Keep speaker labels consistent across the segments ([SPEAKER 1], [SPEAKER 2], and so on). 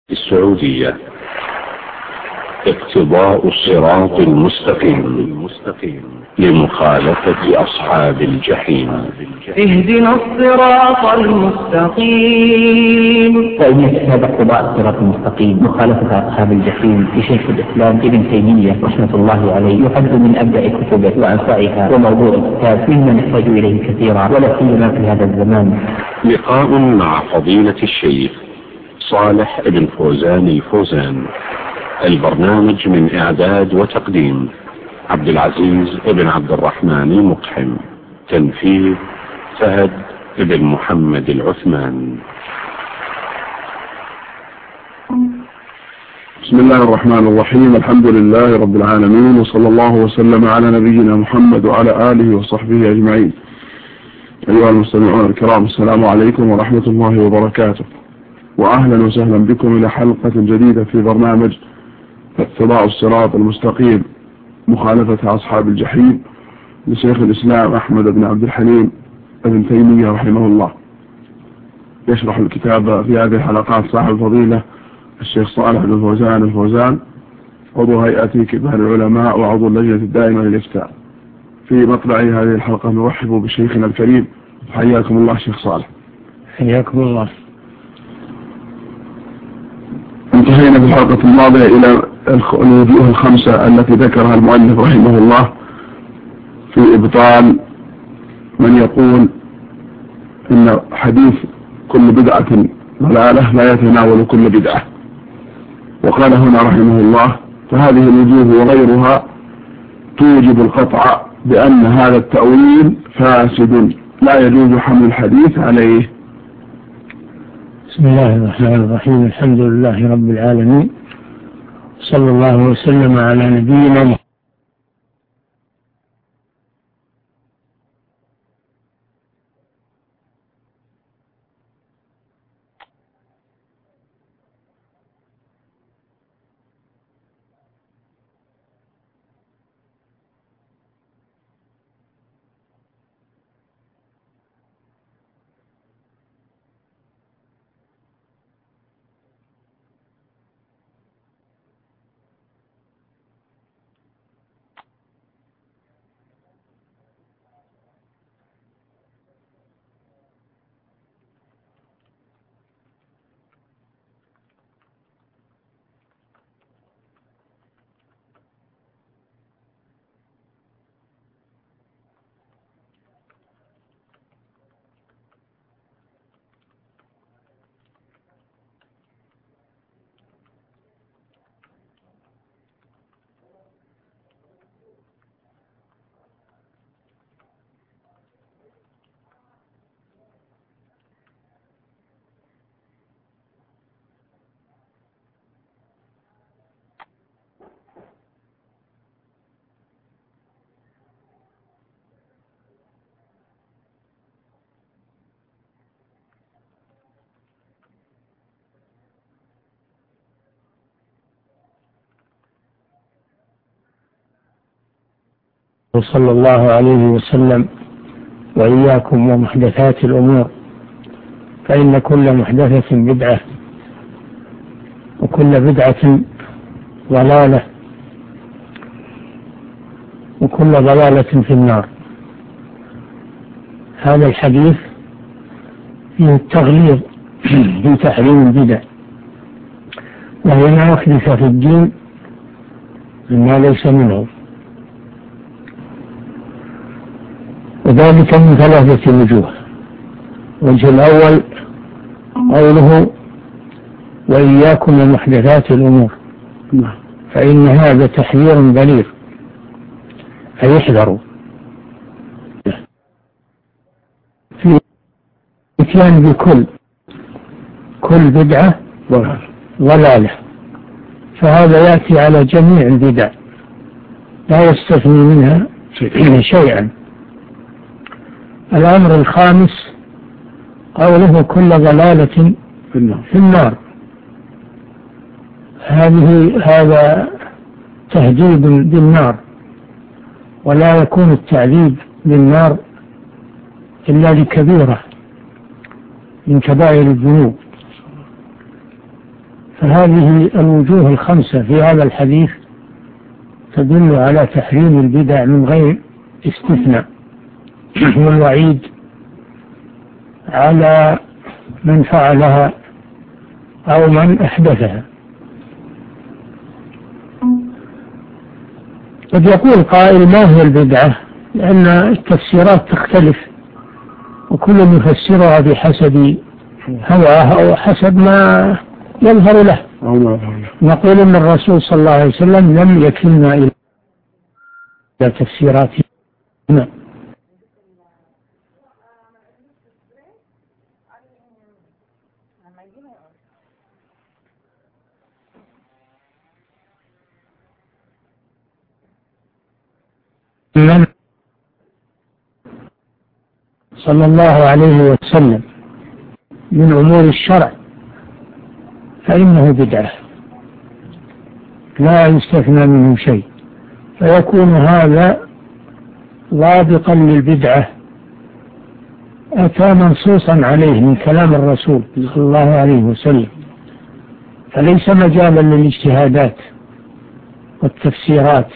[SPEAKER 1] السعودية. اقتضاء الصراط المستقيم لمخالفة أصحاب الجحيم.
[SPEAKER 2] اهدنا الصراط المستقيم.
[SPEAKER 3] فإن كتاب اقتضاء الصراط المستقيم مخالفة أصحاب الجحيم لشيخ الإسلام ابن تيمية رحمة الله عليه يعد من أبدأ كتبه وأنفعها، وموضوع الكتاب مما نحتاج إليه كثيرا ولا سيما في هذا الزمان.
[SPEAKER 1] لقاء مع فضيلة الشيخ صالح بن فوزان الفوزان. البرنامج من إعداد وتقديم عبد العزيز بن عبد الرحمن المقحم. تنفيذ فهد بن محمد العثمان.
[SPEAKER 4] بسم الله الرحمن الرحيم. الحمد لله رب العالمين، وصلى الله وسلم على نبينا محمد وعلى آله وصحبه أجمعين. أيها المستمعون الكرام، السلام عليكم ورحمة الله وبركاته، وأهلا وسهلا بكم إلى حلقة جديدة في برنامج اقتضاء الصراط المستقيم مخالفة أصحاب الجحيم لشيخ الإسلام أحمد بن عبد الحليم ابن تيمية رحمه الله. يشرح الكتاب في هذه الحلقات صاحب الفضيلة الشيخ صالح بن فوزان الفوزان، عضو هيئة كبار العلماء وعضو اللجنة الدائمة للإفتاء. في مطلع هذه الحلقة نرحب بشيخنا الكريم. حياكم الله شيخ صالح.
[SPEAKER 3] حياكم الله.
[SPEAKER 4] انتهينا في الحلقة الماضية إلى الوجوه الخمسة التي ذكرها المؤلف رحمه الله في إبطال من يقول إن حديث كل بدعة ضلالة لا يتناول كل بدعة. وقال هنا رحمه الله: فهذه الوجوه وغيرها توجب القطع بأن هذا التأويل فاسد لا يجوز حمل الحديث عليه.
[SPEAKER 3] بسم الله الرحمن الرحيم. الحمد لله رب العالمين، صلى الله وسلم على نبينا محمد. صلى الله عليه وسلم: وإياكم ومحدثات الأمور، فإن كل محدثة بدعة، وكل بدعة ضلالة، وكل ضلالة في النار. هذا الحديث فيه التغليظ في تحريم البدع، وهي ما أحدث في الدين مما ليس منه، وذلك من ثلاثة وجوه. الوجه الأول قوله: وإياكم ومحدثات الأمور، فإن هذا تحذير بليغ، فيحذروا في الاتيان بكل بدعة ضلالة، فهذا يأتي على جميع البدع لا يستثني منها شيئا. الأمر الخامس قوله: كل ضلالة في النار. هذا تهديد بالنار، ولا يكون التعذيب بالنار إلا لكبيرة من كبائر الذنوب،
[SPEAKER 5] هذه الوجوه الخمسة في هذا الحديث تدل على تحريم البدع من غير استثناء، والوعيد على من فعلها أو من أحدثها. قد يقول قائل ما هي البدعة؟ لأن التفسيرات تختلف وكل يفسرها بحسب هواه أو حسب ما يظهر له. نقول إن الرسول صلى الله عليه وسلم لم يكلنا إلى تفسيراته. من صلى الله عليه وسلم من أمور الشرع فإنه بدعة لا يستثنى منه شيء، فيكون هذا ضابطا للبدعة أتى منصوصا عليه من كلام الرسول صلى الله عليه وسلم، فليس مجالا للاجتهادات والتفسيرات.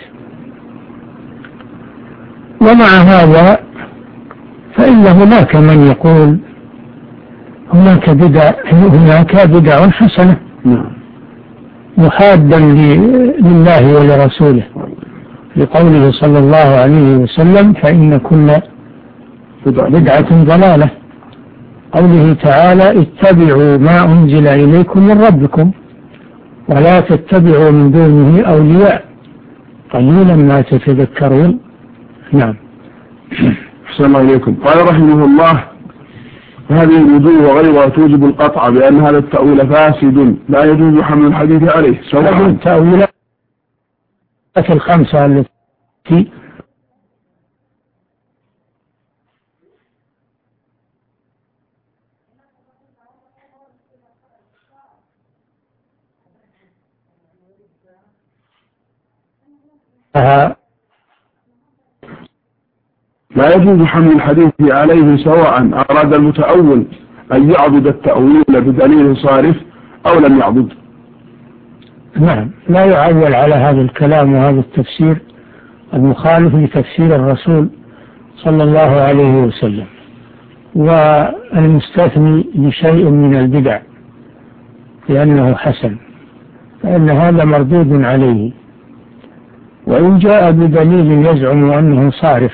[SPEAKER 5] ومع هذا فإن هناك من يقول هناك بدع حسنة محادا لله ولرسوله، لقوله صلى الله عليه وسلم فإن كل بدعة ضلالة، قوله تعالى اتبعوا ما أنزل إليكم من ربكم ولا تتبعوا من دونه أولياء قليلا ما تتذكرون. نعم.
[SPEAKER 4] أحسن الله إليكم. قال رحمه الله هذه الوجوه وغيرها توجب القطع بأن هذا التأويل فاسد لا يجوز حمل الحديث عليه.
[SPEAKER 5] هذه التأويلات الخمسة التي
[SPEAKER 4] لا يجوز حمل الحديث عليه سواء أراد المتأول أن يعضد التأويل بدليل صارف أو لم يعضد.
[SPEAKER 5] نعم، لا يعول على هذا الكلام وهذا التفسير المخالف لتفسير الرسول صلى الله عليه وسلم، والمستثني لشيء من البدع لأنه حسن فإن هذا مردود عليه، وإن جاء بدليل يزعم أنه صارف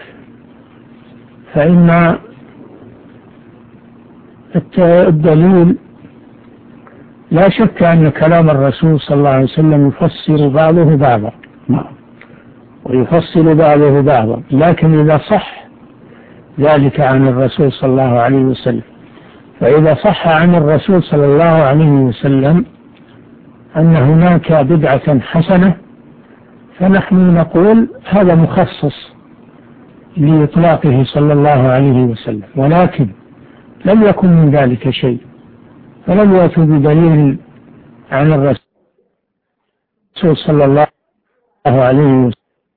[SPEAKER 5] فإن الدليل لا شك أن كلام الرسول صلى الله عليه وسلم يفسر بعضه بعضا ويفصل بعضه بعضا، لكن إذا صح ذلك عن الرسول صلى الله عليه وسلم، فإذا صح عن الرسول صلى الله عليه وسلم أن هناك بدعة حسنة فنحن نقول هذا مخصص لإطلاقه صلى الله عليه وسلم، ولكن لم يكن من ذلك شيء فلم يأتوا بدليل عن الرسول صلى الله عليه وسلم.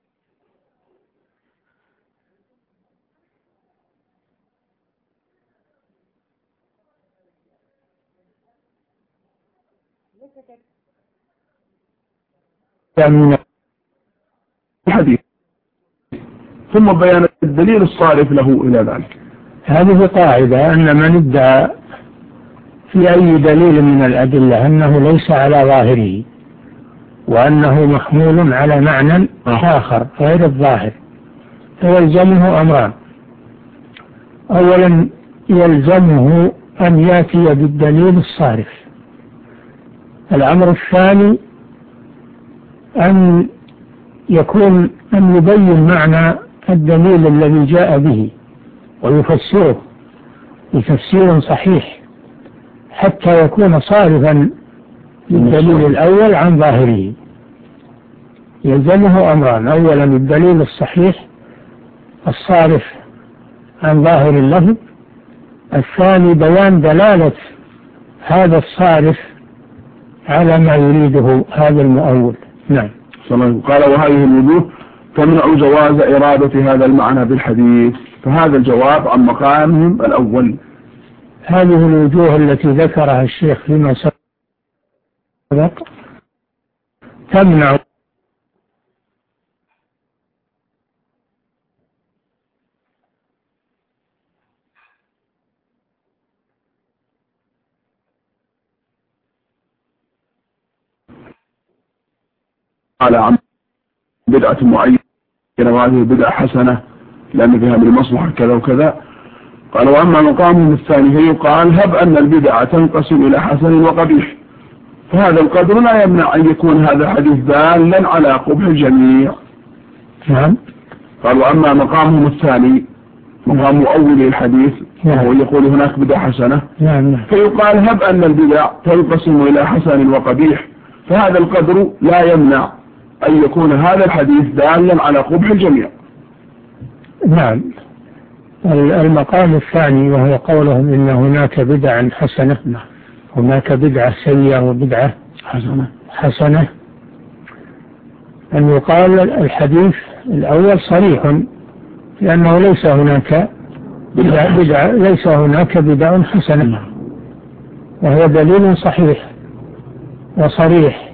[SPEAKER 5] من
[SPEAKER 4] الحديث ثم بيان الدليل الصارف له إلى ذلك.
[SPEAKER 5] هذه قاعدة أن من ادعى في أي دليل من الأدلة أنه ليس على ظاهره وأنه محمول على معنى آخر غير الظاهر فيلزمه أمران: أولا يلزمه أن يأتي بالدليل الصارف، الأمر الثاني أن يبين معنى الدليل الذي جاء به ويفسره بتفسير صحيح حتى يكون صارفا للدليل الأول عن ظاهره. يلزمه أمران: أولا الدليل الصحيح الصارف عن ظاهر اللفظ، الثاني بيان دلالة هذا الصارف على ما يريده هذا المؤول. نعم.
[SPEAKER 4] قال وهذه الوجوه تمنع جواز إرادة هذا المعنى بالحديث، فهذا الجواب عن مقامهم الأول.
[SPEAKER 5] هذه الوجوه التي ذكرها الشيخ فيما سبق سبق تمنع
[SPEAKER 4] على عن بدعة معينة وهذه بدعة حسنة لأن فيها من المصلحة كذا وكذا. قال وأما مقامهم الثاني فيقال هب أن البدعة تنقسم إلى حسن وقبيح، فهذا القدر لا يمنع أن يكون هذا الحديث دالا على قبح الجميع.
[SPEAKER 5] نعم.
[SPEAKER 4] قال وأما مقامهم الثاني مقام مؤول الحديث وهو يقول هناك بدعة حسنة فيقال هب أن البدع تنقسم إلى حسن وقبيح، فهذا القدر لا يمنع أن يكون هذا الحديث دالا على قبح الجميع.
[SPEAKER 5] نعم. المقام الثاني وهو قولهم إن هناك بدعة حسنة، هناك بدعة سيئة وبدعة حسنة، أن يقال الحديث الأول صريح لأنه ليس هناك بدعة حسنة، وهو دليل صحيح وصريح.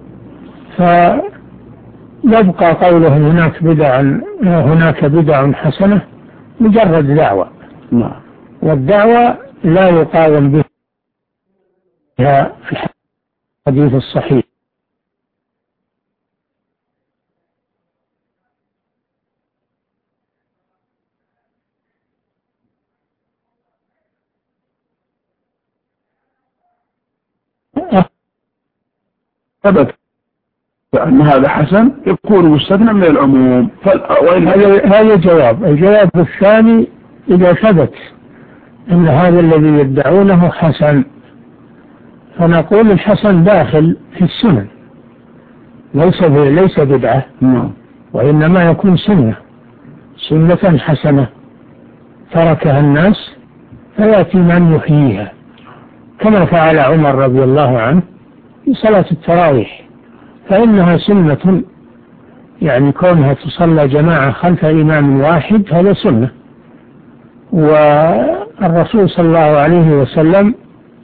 [SPEAKER 5] فيبقى قوله هناك بدع حسنة مجرد دعوة، والدعوة لا يقاوم بها في الحديث الصحيح.
[SPEAKER 4] ثبت أن هذا حسن يكون مستثنى من العموم.
[SPEAKER 5] هذا الجواب الثاني إذا ثبت أن هذا الذي يدعونه حسن فنقول الحسن داخل في السنن، ليس بدعة، وإنما يكون سنة حسنة تركها الناس فيأتي من يحييها، كما فعل عمر رضي الله عنه في صلاة التراويح، فإنها سنة، يعني كونها تصلى جماعة خلف إمام واحد هذا سنة. والرسول صلى الله عليه وسلم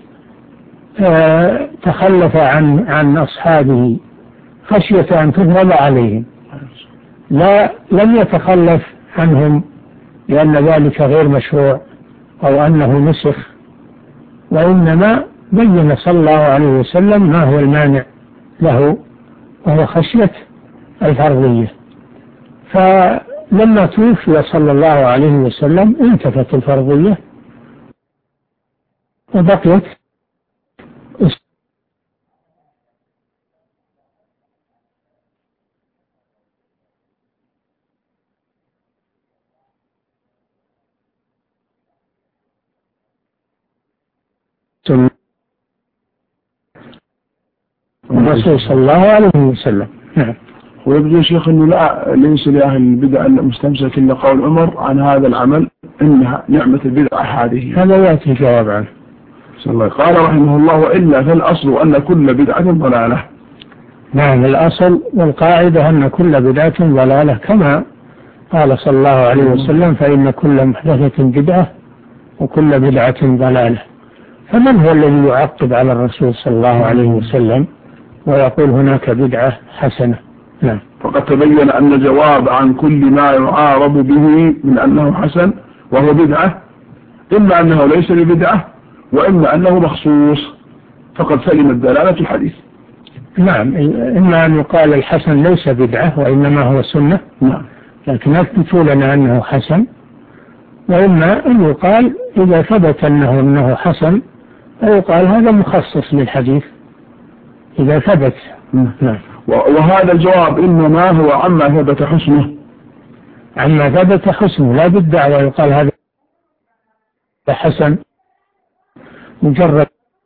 [SPEAKER 5] تخلف عن أصحابه خشية أن تفرض عليهم، لم يتخلف عنهم لأن ذلك غير مشروع أو أنه نسخ، وإنما بين صلى الله عليه وسلم ما هو المانع له وهو خشية الفرضية. فلما توفي صلى الله عليه وسلم انتفت الفرضية وبقيت الرسول صلى الله عليه وسلم. نعم.
[SPEAKER 4] ويبدو شيخ أنه ليس لأهل البدع المستمسك إلا قول عمر عن هذا العمل إنها نعمة البدعة هذه.
[SPEAKER 5] هذا يأتي الجواب عنه.
[SPEAKER 4] قال رحمه الله وإلا فالأصل أن كل بدعة ضلالة.
[SPEAKER 5] نعم، الأصل والقاعدة أن كل بدعة ضلالة، كما قال صلى الله عليه وسلم فإن كل محدثة بدعة وكل بدعة ضلالة. فمن هو الذي يعقب على الرسول صلى الله عليه وسلم ويقول هناك بدعة حسنة؟ نعم.
[SPEAKER 4] فقد تبين أن الجواب عن كل ما يعارض به من أنه حسن وهو بدعة إما أنه ليس ببدعة وإما أنه مخصوص، فقد سلم الدلالة الحديث.
[SPEAKER 5] نعم، إما أن يقال الحسن ليس بدعة وإنما هو سنة، لكن أثبتوا لنا أنه حسن، وإما أن يقال إذا ثبت أنه حسن فيقال هذا مخصص للحديث إذا ثبت.
[SPEAKER 4] نعم. وهذا الجواب إنما هو عما ثبت حسنه،
[SPEAKER 5] لا بالدعوة يقال هذا حسن مجرد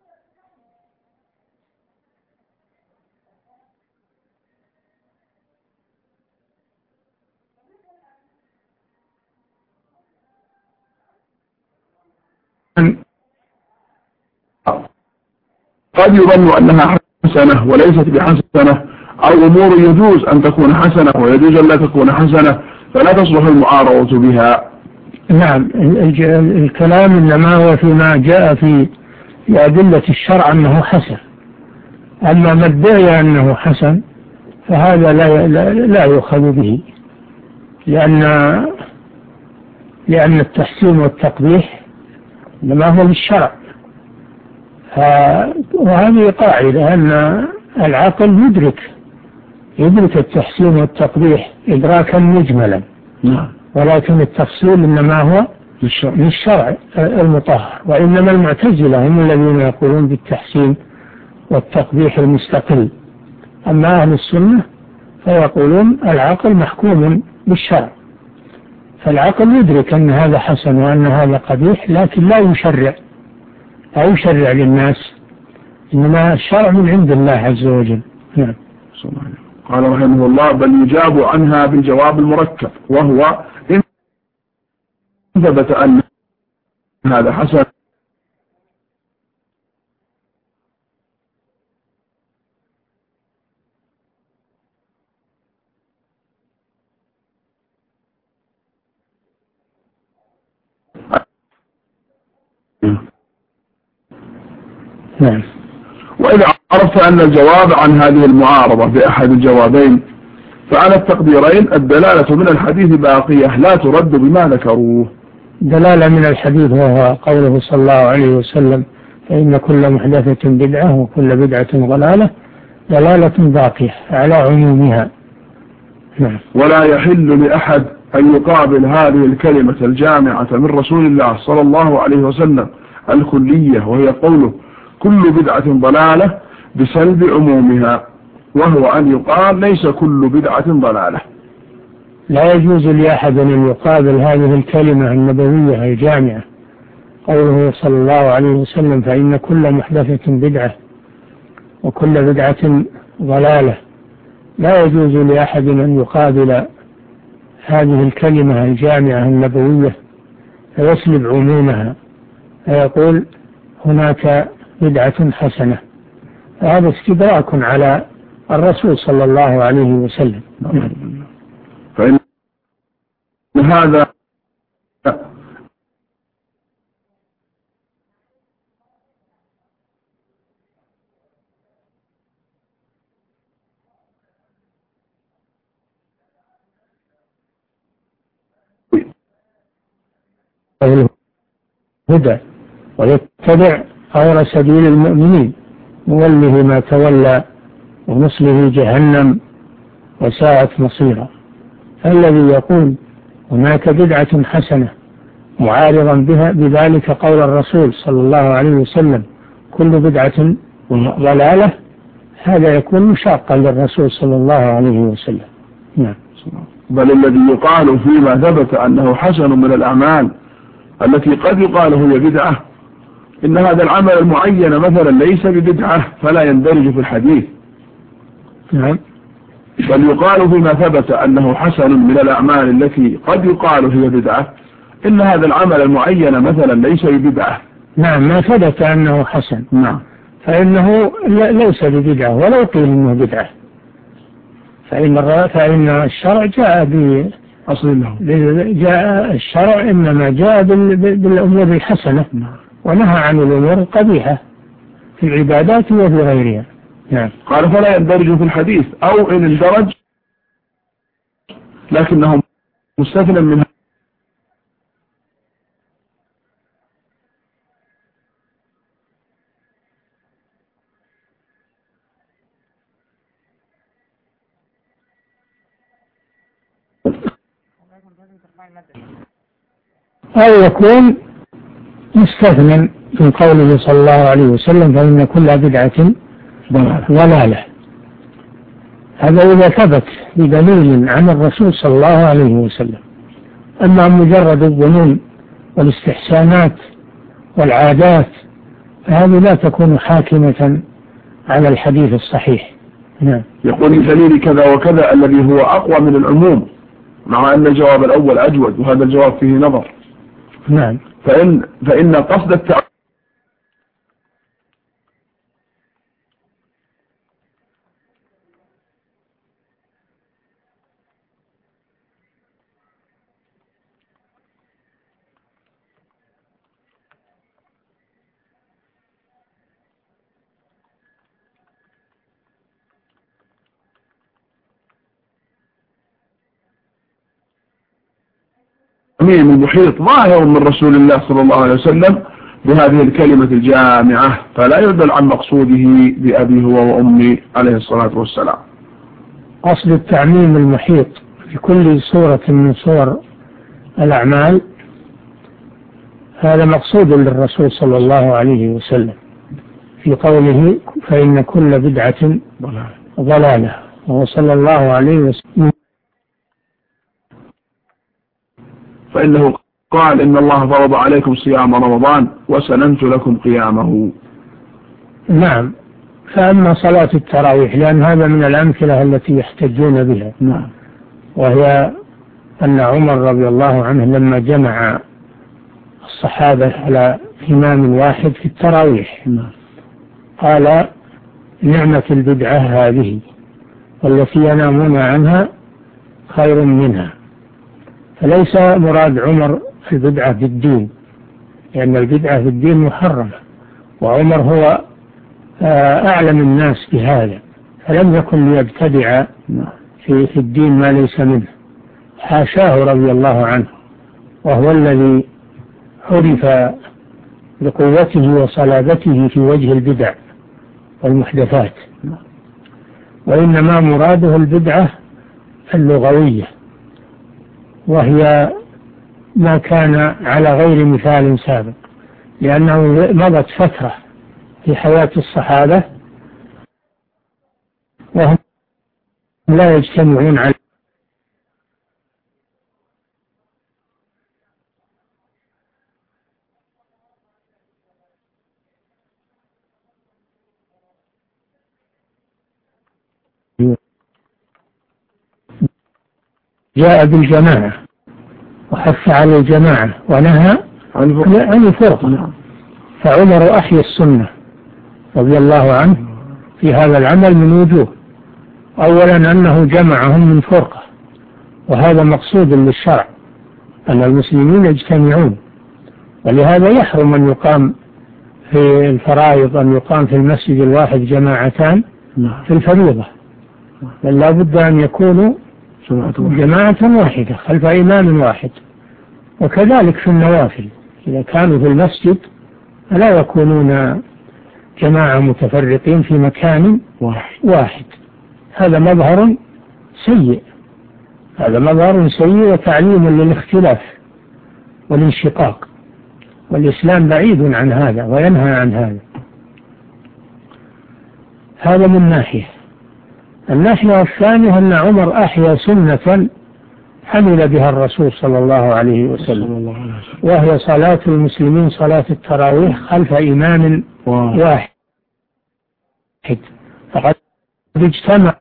[SPEAKER 4] قد يظن أنها حسنة وليست بحسنة، أو أمور يجوز أن تكون حسنة ويجوز أن لا تكون حسنة فلا تصلح المعارضة بها.
[SPEAKER 5] نعم، الكلام إنما هو فيما جاء في أدلة الشرع أنه حسن، وإما أن يقال إذا ثبت أنه حسن فيقال هذا مخصص للحديث.
[SPEAKER 4] نعم.
[SPEAKER 5] وإما أن يقال إذا ثبت أنه حسن فيقال هذا مخصص للحديث.
[SPEAKER 4] وهذا الجواب إنما هو عما ثبت حسنه،
[SPEAKER 5] أما ما ادعي أنه حسن فهذا لا يؤخذ به، لأن التحسين والتقبيح إنما هو بالشرع. وهذه قاعدة أن العقل يدرك التحسين والتقبيح إدراكا مجملا، ولكن التفصيل إنما هو للشرع المطهر. وإنما المعتزلة هم الذين يقولون بالتحسين والتقبيح المستقل، أما أهل السنة فيقولون العقل محكوم بالشرع، فالعقل يدرك أن هذا حسن وأن هذا قبيح، لكن لا يشرع للناس، إنما الشرع من عند الله عز وجل. نعم.
[SPEAKER 4] قال رحمه الله: بل يجاب عنها بالجواب المركب، وهو إن ثبت أن هذا حسن
[SPEAKER 5] نعم.
[SPEAKER 4] وإذا عرفت أن الجواب عن هذه المعارضة بأحد الجوابين فعلى التقديرين الدلالة من الحديث باقية لا ترد بما ذكروه.
[SPEAKER 5] دلالة من الحديث وهو قوله صلى الله عليه وسلم: فإن كل محدثة بدعة وكل بدعة ضلالة، دلالة باقية على عمومها. نعم.
[SPEAKER 4] ولا يحل لأحد أن يقابل هذه الكلمة الجامعة من رسول الله صلى الله عليه وسلم الكلية، وهي قوله: كل بدعة ضلالة، بسلب عمومها، وهو أن يقال ليس كل بدعة ضلالة.
[SPEAKER 5] لا يجوز لأحد أن يقابل هذه الكلمة النبوية الجامعة، قوله صلى الله عليه وسلم: فإن كل محدثة بدعة وكل بدعة ضلالة. لا يجوز لأحد أن يقابل هذه الكلمة الجامعة النبوية فيسلب عمومها، فيقول هناك بدعة حسنة، هذا استدراك على الرسول صلى الله عليه وسلم.
[SPEAKER 4] فإن هذا
[SPEAKER 5] الهدى ويتبع غير سبيل المؤمنين نوله ما تولى ونصله جهنم وساءت مصيرا. فالذي يقول هناك بدعة حسنة معارضا بها بذلك قول الرسول صلى الله عليه وسلم: كل بدعة ضلالة، هذا يكون مشاقا للرسول صلى الله عليه وسلم. نعم.
[SPEAKER 4] بل الذي يقال فيما ثبت أنه حسن من الأعمال التي قد يقال هي بدعة، إن هذا العمل المعين مثلا ليس ببدعة فلا يندرج في الحديث.
[SPEAKER 5] نعم.
[SPEAKER 4] بل يقال فيما ثبت أنه حسن من الأعمال التي قد يقال هي بدعة، إن هذا العمل المعين مثلا ليس ببدعة.
[SPEAKER 5] نعم، ما ثبت أنه حسن
[SPEAKER 4] نعم
[SPEAKER 5] فإنه ليس ببدعة ولو قيل إنه بدعة، فإن الشرع جاء
[SPEAKER 4] بأصل له،
[SPEAKER 5] جاء الشرع إنما جاء بالأمور الحسنة ونهى عن الأمور القبيحة في العبادات وفي غيرها. نعم.
[SPEAKER 4] قال فلا يندرج في الحديث، أو إن اندرج لكنه مستثنى منها.
[SPEAKER 5] أو يكون مستثنى من قوله صلى الله عليه وسلم: فإن كل بدعة ضلالة. هذا إذا ثبت بدليل عن الرسول صلى الله عليه وسلم. أما مجرد الظنون والاستحسانات والعادات فهذه لا تكون حاكمة على الحديث الصحيح. نعم.
[SPEAKER 4] يقول دليل كذا وكذا الذي هو أقوى من العموم، مع أن الجواب الأول أجود وهذا الجواب فيه نظر.
[SPEAKER 5] نعم.
[SPEAKER 4] فإن قصد التعبير المحيط ظاهر من رسول الله صلى الله عليه وسلم بهذه الكلمة الجامعة، فلا يدل عن مقصوده بأبي هو وأمي عليه الصلاة والسلام.
[SPEAKER 5] أصل التعميم المحيط في كل صورة من صور الأعمال هذا مقصود للرسول صلى الله عليه وسلم في قوله فإن كل بدعة ضلالة، وهو صلى الله عليه وسلم
[SPEAKER 4] فإنه قال إن الله فرض عليكم صيام رمضان وسننت لكم قيامه.
[SPEAKER 5] نعم. فأما صلاة التراويح لأن هذا من الأمثلة التي يحتجون بها،
[SPEAKER 4] نعم،
[SPEAKER 5] وهي أن عمر رضي الله عنه لما جمع الصحابة على إمام واحد في التراويح قال نعمة البدعة هذه والتي ينامون عنها خير منها. فليس مراد عمر البدعة في الدين، لأن البدعة في الدين محرمة، وعمر هو أعلم الناس بهذا، فلم يكن ليبتدع في الدين ما ليس منه، حاشاه رضي الله عنه، وهو الذي عرف بقوته وصلابته في وجه البدع والمحدثات، وإنما مراده البدعة اللغوية، وهي ما كان على غير مثال سابق، لأنه مضت فترة في حياة الصحابة وهم لا يجتمعون على جاء بالجماعة وحث على الجماعة ونهى عن الفرقة. فعمر أحيا السنة رضي الله عنه في هذا العمل من وجوه: أولا أنه جمعهم من فرقة، وهذا مقصود للشرع أن المسلمين يجتمعون، ولهذا يحرم أن يقام في الفرائض أن يقام في المسجد الواحد جماعتان في الفريضة، بل لا بد أن يكونوا جماعة واحدة خلف إمام واحد. وكذلك في النوافل إذا كانوا في المسجد لا يكونون جماعة متفرقين في مكان واحد. هذا مظهر سيء، هذا مظهر سيء وتعليم للاختلاف والانشقاق، والإسلام بعيد عن هذا وينهى عن هذا. هذا من ناحية. الناحية الثانية أن عمر أحيا سنة حمل بها الرسول صلى الله عليه وسلم، وهي صلاة المسلمين صلاة التراويح خلف إمام واحد، فقد اجتمع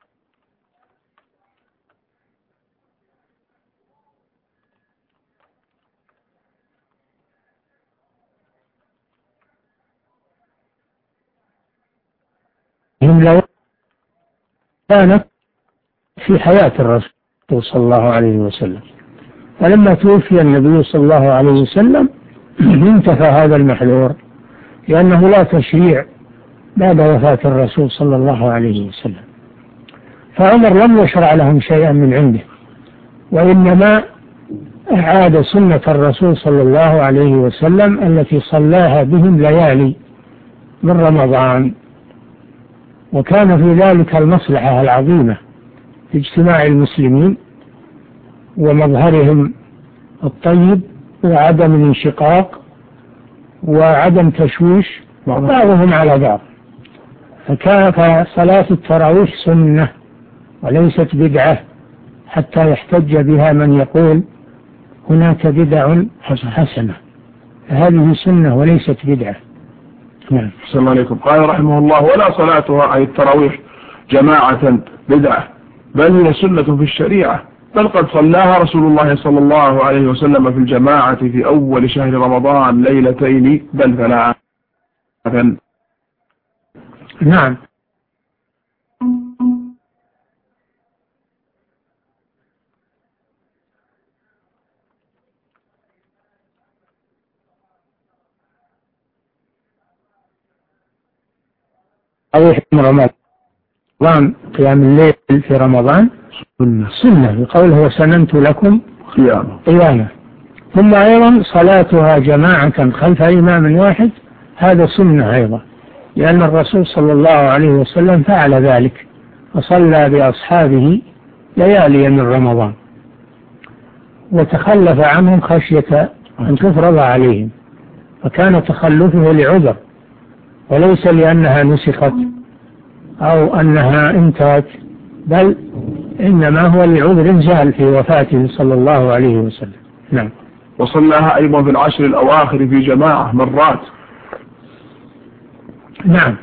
[SPEAKER 5] لو كانت في حياة الرسول صلى الله عليه وسلم، فلما توفي النبي صلى الله عليه وسلم انتفى هذا المحذور، لأنه لا تشريع بعد وفاة الرسول صلى الله عليه وسلم. فعمر لم يشرع لهم شيئا من عنده، وإنما أعاد سنة الرسول صلى الله عليه وسلم التي صلاها بهم ليالي من رمضان، وكان في ذلك المصلحة العظيمة في اجتماع المسلمين ومظهرهم الطيب وعدم الانشقاق وعدم تشويش بعضهم على بعض. فكان صلاة التراويح سنة وليست بدعة حتى يحتج بها من يقول هناك بدع حسنة، فهذه سنة وليست بدعة.
[SPEAKER 4] نعم. السلام عليكم. قال رحمه الله: ولا صلاتها أي التراويح جماعة بدعة، بل هي سنة في الشريعة، بل قد صلاها رسول الله صلى الله عليه وسلم في الجماعة في أول شهر رمضان ليلتين بل ثلاثا.
[SPEAKER 5] نعم. رمضان قيام الليل في رمضان سنة، بقوله وسننت لكم قيامه، ثم أيضا صلاتها جماعة خلف إمام واحد هذا سنة أيضا، لأن الرسول صلى الله عليه وسلم فعل ذلك وصلى بأصحابه ليالي من رمضان وتخلف عنهم خشية أن تفرض عليهم، فكان تخلفه لعذر وليس لأنها نسخت أو أنها انتهت، بل إنما هو لعذر زال في وفاته صلى الله عليه وسلم. نعم.
[SPEAKER 4] وصلىها أيضا في العشر الأواخر في جماعة مرات.
[SPEAKER 5] نعم.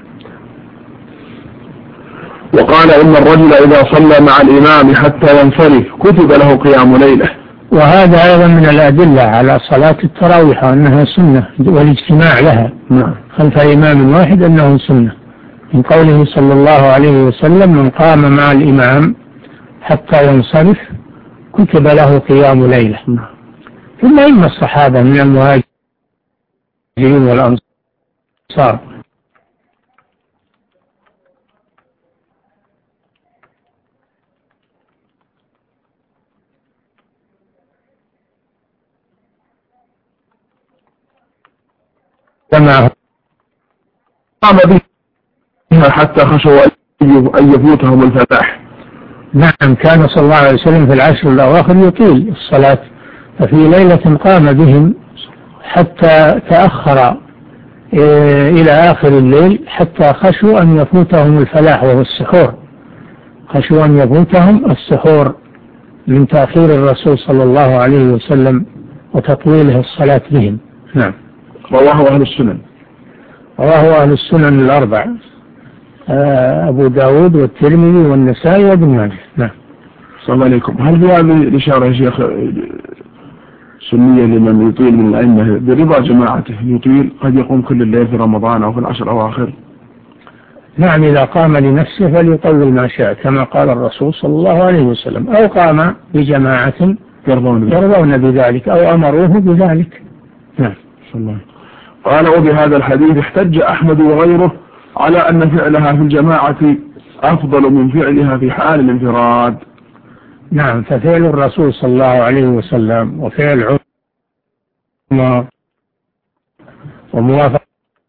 [SPEAKER 4] وقال إن الرجل إذا صلى مع الإمام حتى ينصرف كتب له قيام ليلة.
[SPEAKER 5] وهذا أيضا من الأدلة على صلاة التراويح وأنها سنة والاجتماع لها خلف إمام واحد أنه سنة، من قوله صلى الله عليه وسلم من قام مع الإمام حتى ينصرف كتب له قيام ليلة. ثم إن الصحابة من المهاجرين والأنصار كما
[SPEAKER 4] قام بها حتى خشوا أن يفوتهم الفلاح.
[SPEAKER 5] نعم، كان صلى الله عليه وسلم في العشر الأواخر يطيل الصلاة، ففي ليلة قام بهم حتى تأخر إلى آخر الليل حتى خشوا أن يفوتهم الفلاح وهو السحور، خشوا أن يفوتهم السحور من تأخير الرسول صلى الله عليه وسلم وتطويله الصلاة بهم. نعم.
[SPEAKER 4] رواه أهل السنن.
[SPEAKER 5] رواه أهل السنن الأربع، أبو داود والترمذي والنسائي وابن ماجه. نعم.
[SPEAKER 4] صلى الله عليكم. هل في هذه الإشارة يا شيخ سنية لمن يطيل من الأئمة برضا جماعته يطيل قد يقوم كل الليل في رمضان أو في العشر الأواخر؟
[SPEAKER 5] نعم، إذا قام لنفسه فليطول ما شاء كما قال الرسول صلى الله عليه وسلم، أو قام بجماعة يرضون بذلك أو أمروه بذلك. نعم.
[SPEAKER 4] قال وبهذا الحديث احتج أحمد وغيره على أن فعلها في الجماعة أفضل من فعلها في حال الانفراد.
[SPEAKER 5] نعم، ففعل الرسول صلى الله عليه وسلم وفعل عمر وموافقة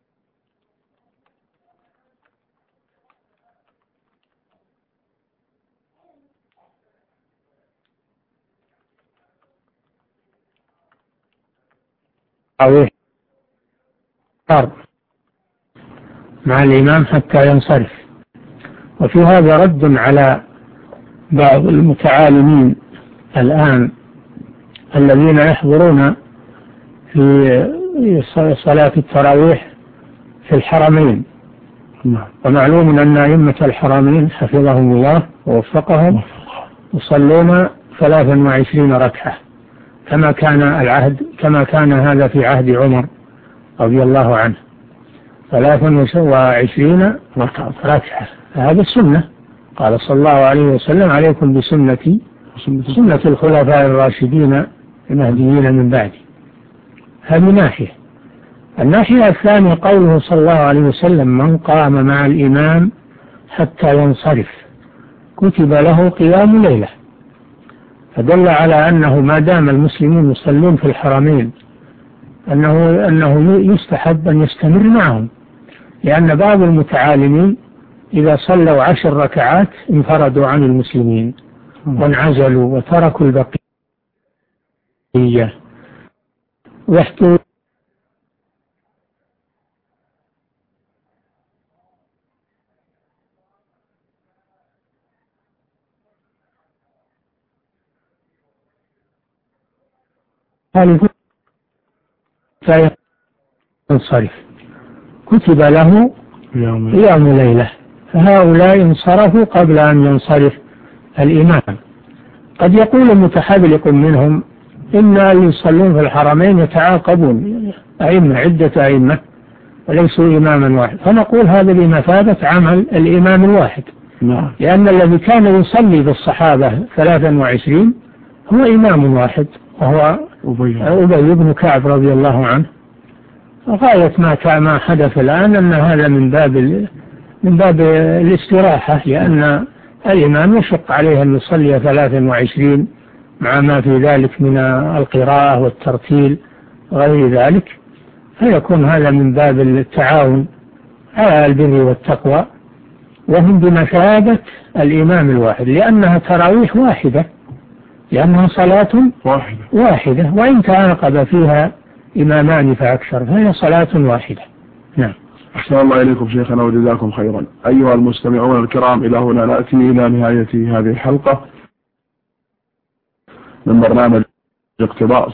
[SPEAKER 5] مع الإمام حتى ينصرف. وفي هذا رد على بعض المتعالمين الآن الذين يحضرون في صلاة التراويح في الحرمين، ومعلوم أن أئمة الحرمين حفظهم الله ووفقهم يصلون 23 ركعة كما كان هذا في عهد عمر رضي الله عنه، 23 ركعة. هذا السنة، قال صلى الله عليه وسلم عليكم بسنتي سنة الخلفاء الراشدين المهديين من بعدي. هذه ناحية. الناحية الثانية قوله صلى الله عليه وسلم من قام مع الإمام حتى ينصرف كتب له قيام ليلة، فدل على أنه ما دام المسلمون يصلون في الحرمين أنه يستحب أن يستمر معهم، لأن بعض المتعالمين إذا صلوا 10 ركعات انفردوا عن المسلمين وانعزلوا وتركوا البقية ويحتوا فينصرف كتب له قيام ليلة. فهؤلاء انصرفوا قبل أن ينصرف الإمام. قد يقول متحبلق منهم إن اللي يصلون في الحرمين يتعاقبون أئمة عدة أئمة وليسوا إماما واحد، فنقول هذا بمثابة عمل الإمام الواحد، لأن الذي كان يصلي بالصحابة 23 هو إمام واحد وهو أبي بن كعب رضي الله عنه. غاية ما حدث الآن أن هذا من باب الاستراحة، لأن الإمام يشق عليه أن يصلي 23 مع ما في ذلك من القراءة والترتيل غير ذلك، فيكون هذا من باب التعاون على البر والتقوى، وهم بمثابة الإمام الواحد، لأنها تراويح واحدة، لأنها صلاة واحدة، وإن تعاقب فيها إمامان فأكثر فهي صلاة واحدة. نعم.
[SPEAKER 4] أحسن الله إليكم شيخنا وجزاكم خيرا. أيها المستمعون الكرام، إلى هنا نأتي إلى نهاية هذه الحلقة من برنامج اقتضاء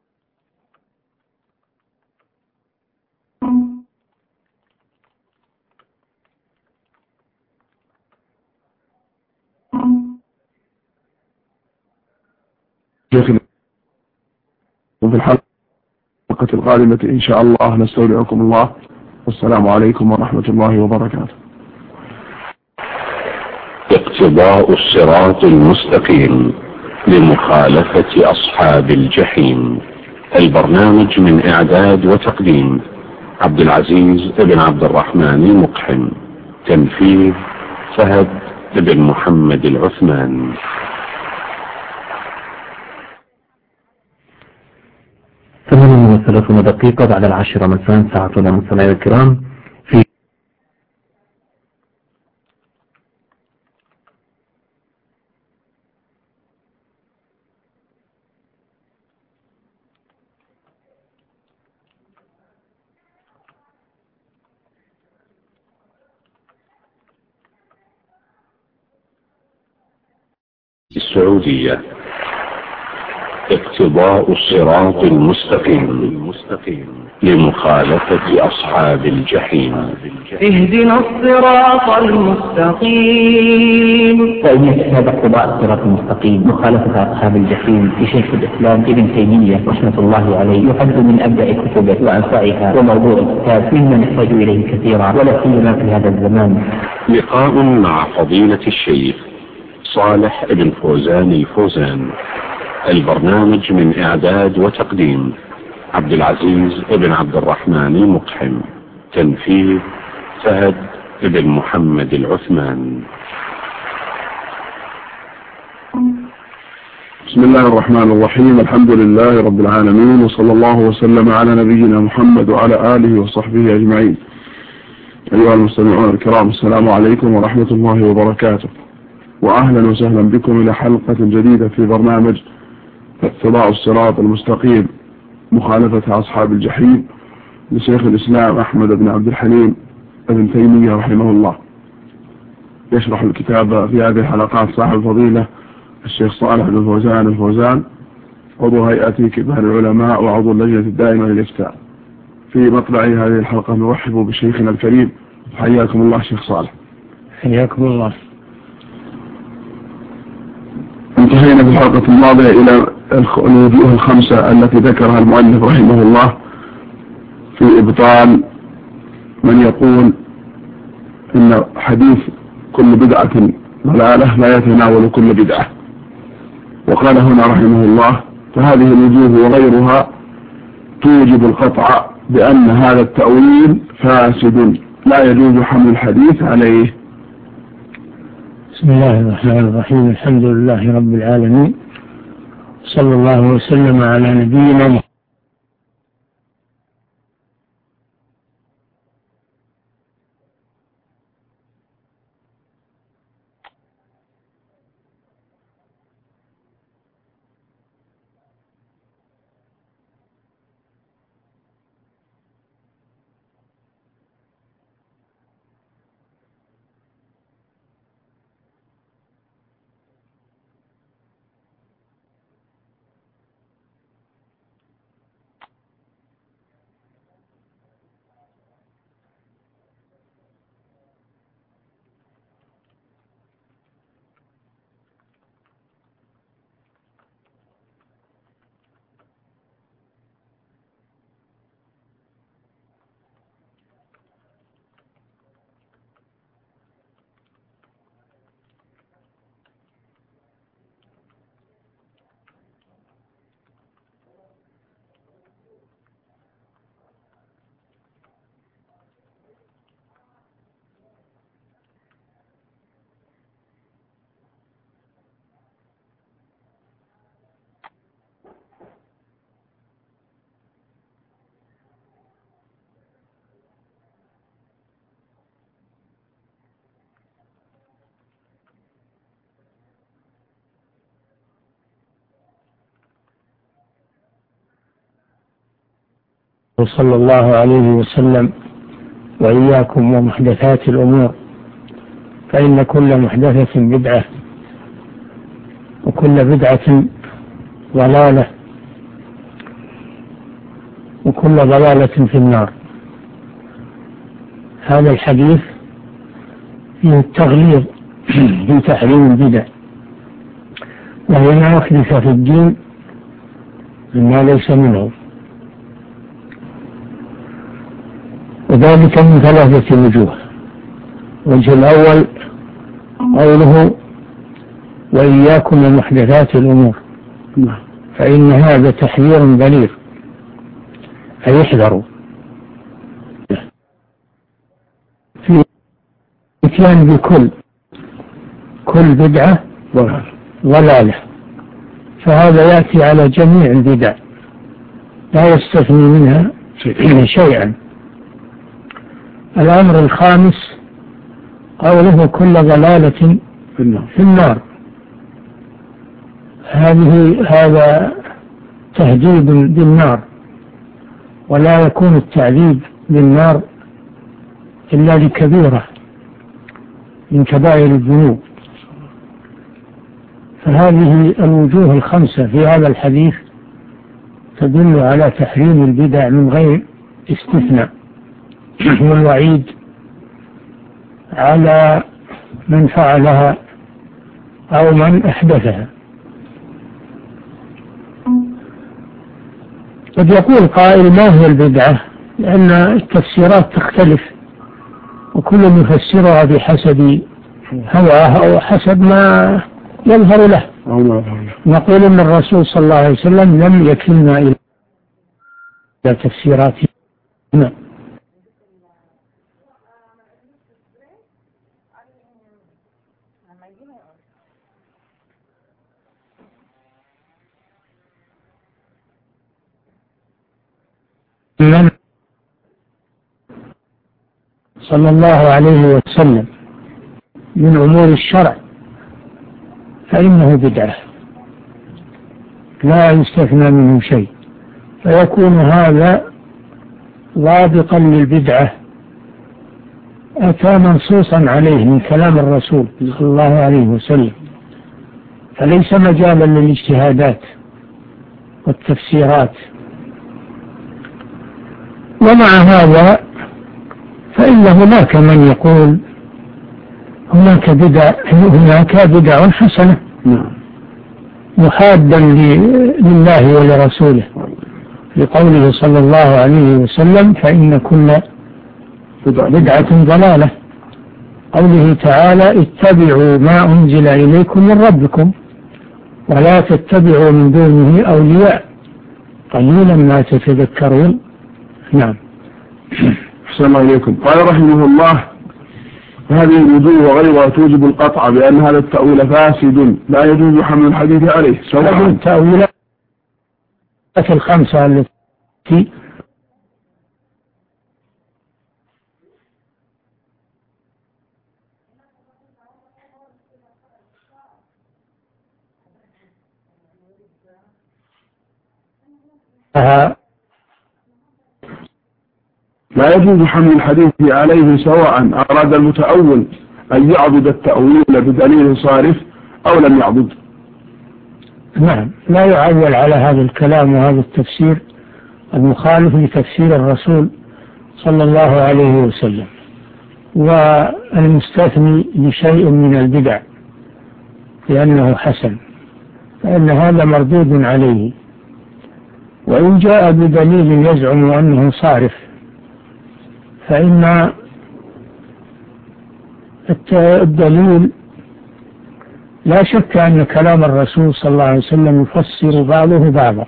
[SPEAKER 4] شيخنا. وفي الحلقة القادمة إن شاء الله نستودعكم الله، والسلام عليكم ورحمة الله وبركاته.
[SPEAKER 1] اقتضاء الصراط المستقيم لمخالفة أصحاب الجحيم. البرنامج من إعداد وتقديم عبد العزيز بن عبد الرحمن المقحم. تنفيذ فهد بن محمد العثمان.
[SPEAKER 3] 38 دقيقة بعد 10 مساء ساعتنا مستمعينا الكرام في
[SPEAKER 1] السعودية. اقتضاء الصراط المستقيم لمخالفة أصحاب الجحيم.
[SPEAKER 2] اهدنا الصراط المستقيم.
[SPEAKER 3] فإن هذا اقتضاء الصراط المستقيم مخالفة أصحاب الجحيم لشيخ الإسلام ابن تيمية رحمة الله عليه يعد من أبدأ كتبه وأنفعها، وموضوع الكتاب مما نحتاج إليه كثيرا ولا سيما في هذا الزمان.
[SPEAKER 1] لقاء مع فضيلة الشيخ صالح بن فوزان الفوزان. البرنامج من إعداد وتقديم عبد العزيز بن عبد الرحمن المقحم. تنفيذ فهد بن محمد العثمان.
[SPEAKER 4] بسم الله الرحمن الرحيم. الحمد لله رب العالمين، وصلى الله وسلم على نبينا محمد وعلى آله وصحبه أجمعين. أيها المستمعون الكرام، السلام عليكم ورحمة الله وبركاته، وأهلا وسهلا بكم إلى حلقة جديدة في برنامج اقتضاء الصراط المستقيم مخالفة أصحاب الجحيم لشيخ الإسلام أحمد بن عبد الحليم ابن تيمية رحمه الله. يشرح الكتاب في هذه الحلقات صاحب الفضيلة الشيخ صالح بن فوزان الفوزان، عضو هيئة كبار العلماء وعضو اللجنة الدائمة للإفتاء. في مطلع هذه الحلقة نرحب بشيخنا الكريم. حياكم الله شيخ صالح.
[SPEAKER 5] حياكم الله.
[SPEAKER 4] انتهينا في الحلقة الماضية إلى الوجوه الخمسة التي ذكرها المؤلف رحمه الله في إبطال من يقول إن حديث كل بدعة ضلالة لا يتناول كل بدعة. وقال هنا رحمه الله: فهذه الوجوه وغيرها توجب القطع بأن هذا التأويل فاسد لا يجوز حمل الحديث عليه.
[SPEAKER 5] بسم الله الرحمن الرحيم. الحمد لله رب العالمين، صلى الله وسلم على نبينا محمد. صلى الله عليه وسلم وإياكم ومحدثات الأمور، فإن كل محدثة بدعة وكل بدعة ضلالة وكل ضلالة في النار. هذا الحديث فيه التغليظ في تحريم البدع، وهي ما يحدث في الدين مما ليس منه، وذلك من ثلاثة وجوه. الوجه الأول قوله وإياكم ومحدثات الأمور، فإن هذا تحذير بليغ، فيحذروا في الاتيان بكل بدعة ضلالة، فهذا يأتي على جميع البدع لا يستثني منها شيئا. الأمر الخامس قوله كل ضلالة في النار، هذا تهديد بالنار، ولا يكون التعذيب بالنار إلا لكبيرة من كبائر الذنوب. فهذه الوجوه الخمسة في هذا الحديث تدل على تحريم البدع من غير استثناء، والوعيد على من فعلها أو من أحدثها. قد يقول قائل ما هي البدعة؟ لأن التفسيرات تختلف، وكل يفسرها بحسب هواه أو حسب ما يظهر له. نقول أن الرسول صلى الله عليه وسلم لم يكلنا إلى تفسيراته. من صلى الله عليه وسلم من أمور الشرع فإنه بدعة لا يستثنى منه شيء، فيكون هذا ضابطا للبدعة أتى منصوصا عليه من كلام الرسول صلى الله عليه وسلم، فليس مجالا للاجتهادات والتفسيرات. ومع هذا فإن هناك من يقول هناك بدع حسنة محادا لله ولرسوله، لقوله صلى الله عليه وسلم فإن كل بدعة ضلالة، قوله تعالى اتبعوا ما أنزل إليكم من ربكم ولا تتبعوا من دونه أولياء قليلا ما تتذكرون. نعم.
[SPEAKER 4] أحسن الله إليكم. قال رحمه الله هذه الوجوه وغيرها توجب القطع بأن هذا التأويل فاسد لا يجوز حمل الحديث عليه.
[SPEAKER 5] هذه التأويلات الخمسة التي
[SPEAKER 4] لا يجوز حمل الحديث عليه سواء أراد المتأول أن يعضد التأويل بدليل صارف أو لم يعضد.
[SPEAKER 5] نعم، لا يعول على هذا الكلام وهذا التفسير المخالف لتفسير الرسول صلى الله عليه وسلم، والمستثني لشيء من البدع لأنه حسن، فإن هذا مردود عليه. وإن جاء بدليل يزعم أنه صارف فإن الدليل لا شك أن كلام الرسول صلى الله عليه وسلم يفسر بعضه بعضا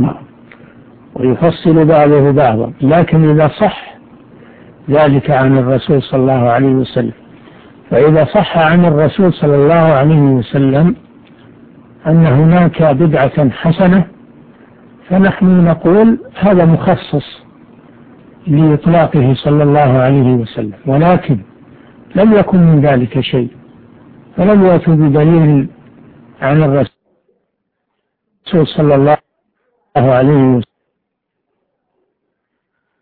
[SPEAKER 5] ويفصل بعضه بعضا، لكن إذا صح ذلك عن الرسول صلى الله عليه وسلم، فإذا صح عن الرسول صلى الله عليه وسلم أن هناك بدعة حسنة فنحن نقول هذا مخصص لإطلاقه صلى الله عليه وسلم، ولكن لم يكن من ذلك شيء، فلم يأتوا بدليل عن الرسول صلى الله عليه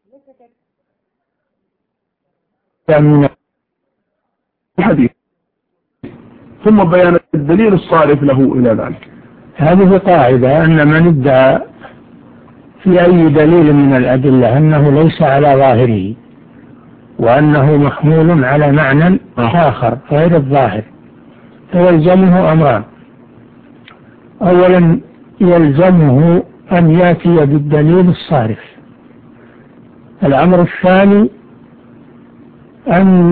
[SPEAKER 4] من الحديث ثم بيان الدليل الصارف له إلى ذلك.
[SPEAKER 5] هذه قاعدة أن من ادعى في أي دليل من الأدلة أنه ليس على ظاهره وأنه محمول على معنى آخر غير الظاهر فيلزمه أمران. أولا يلزمه أن يأتي بالدليل الصارف. الأمر الثاني أن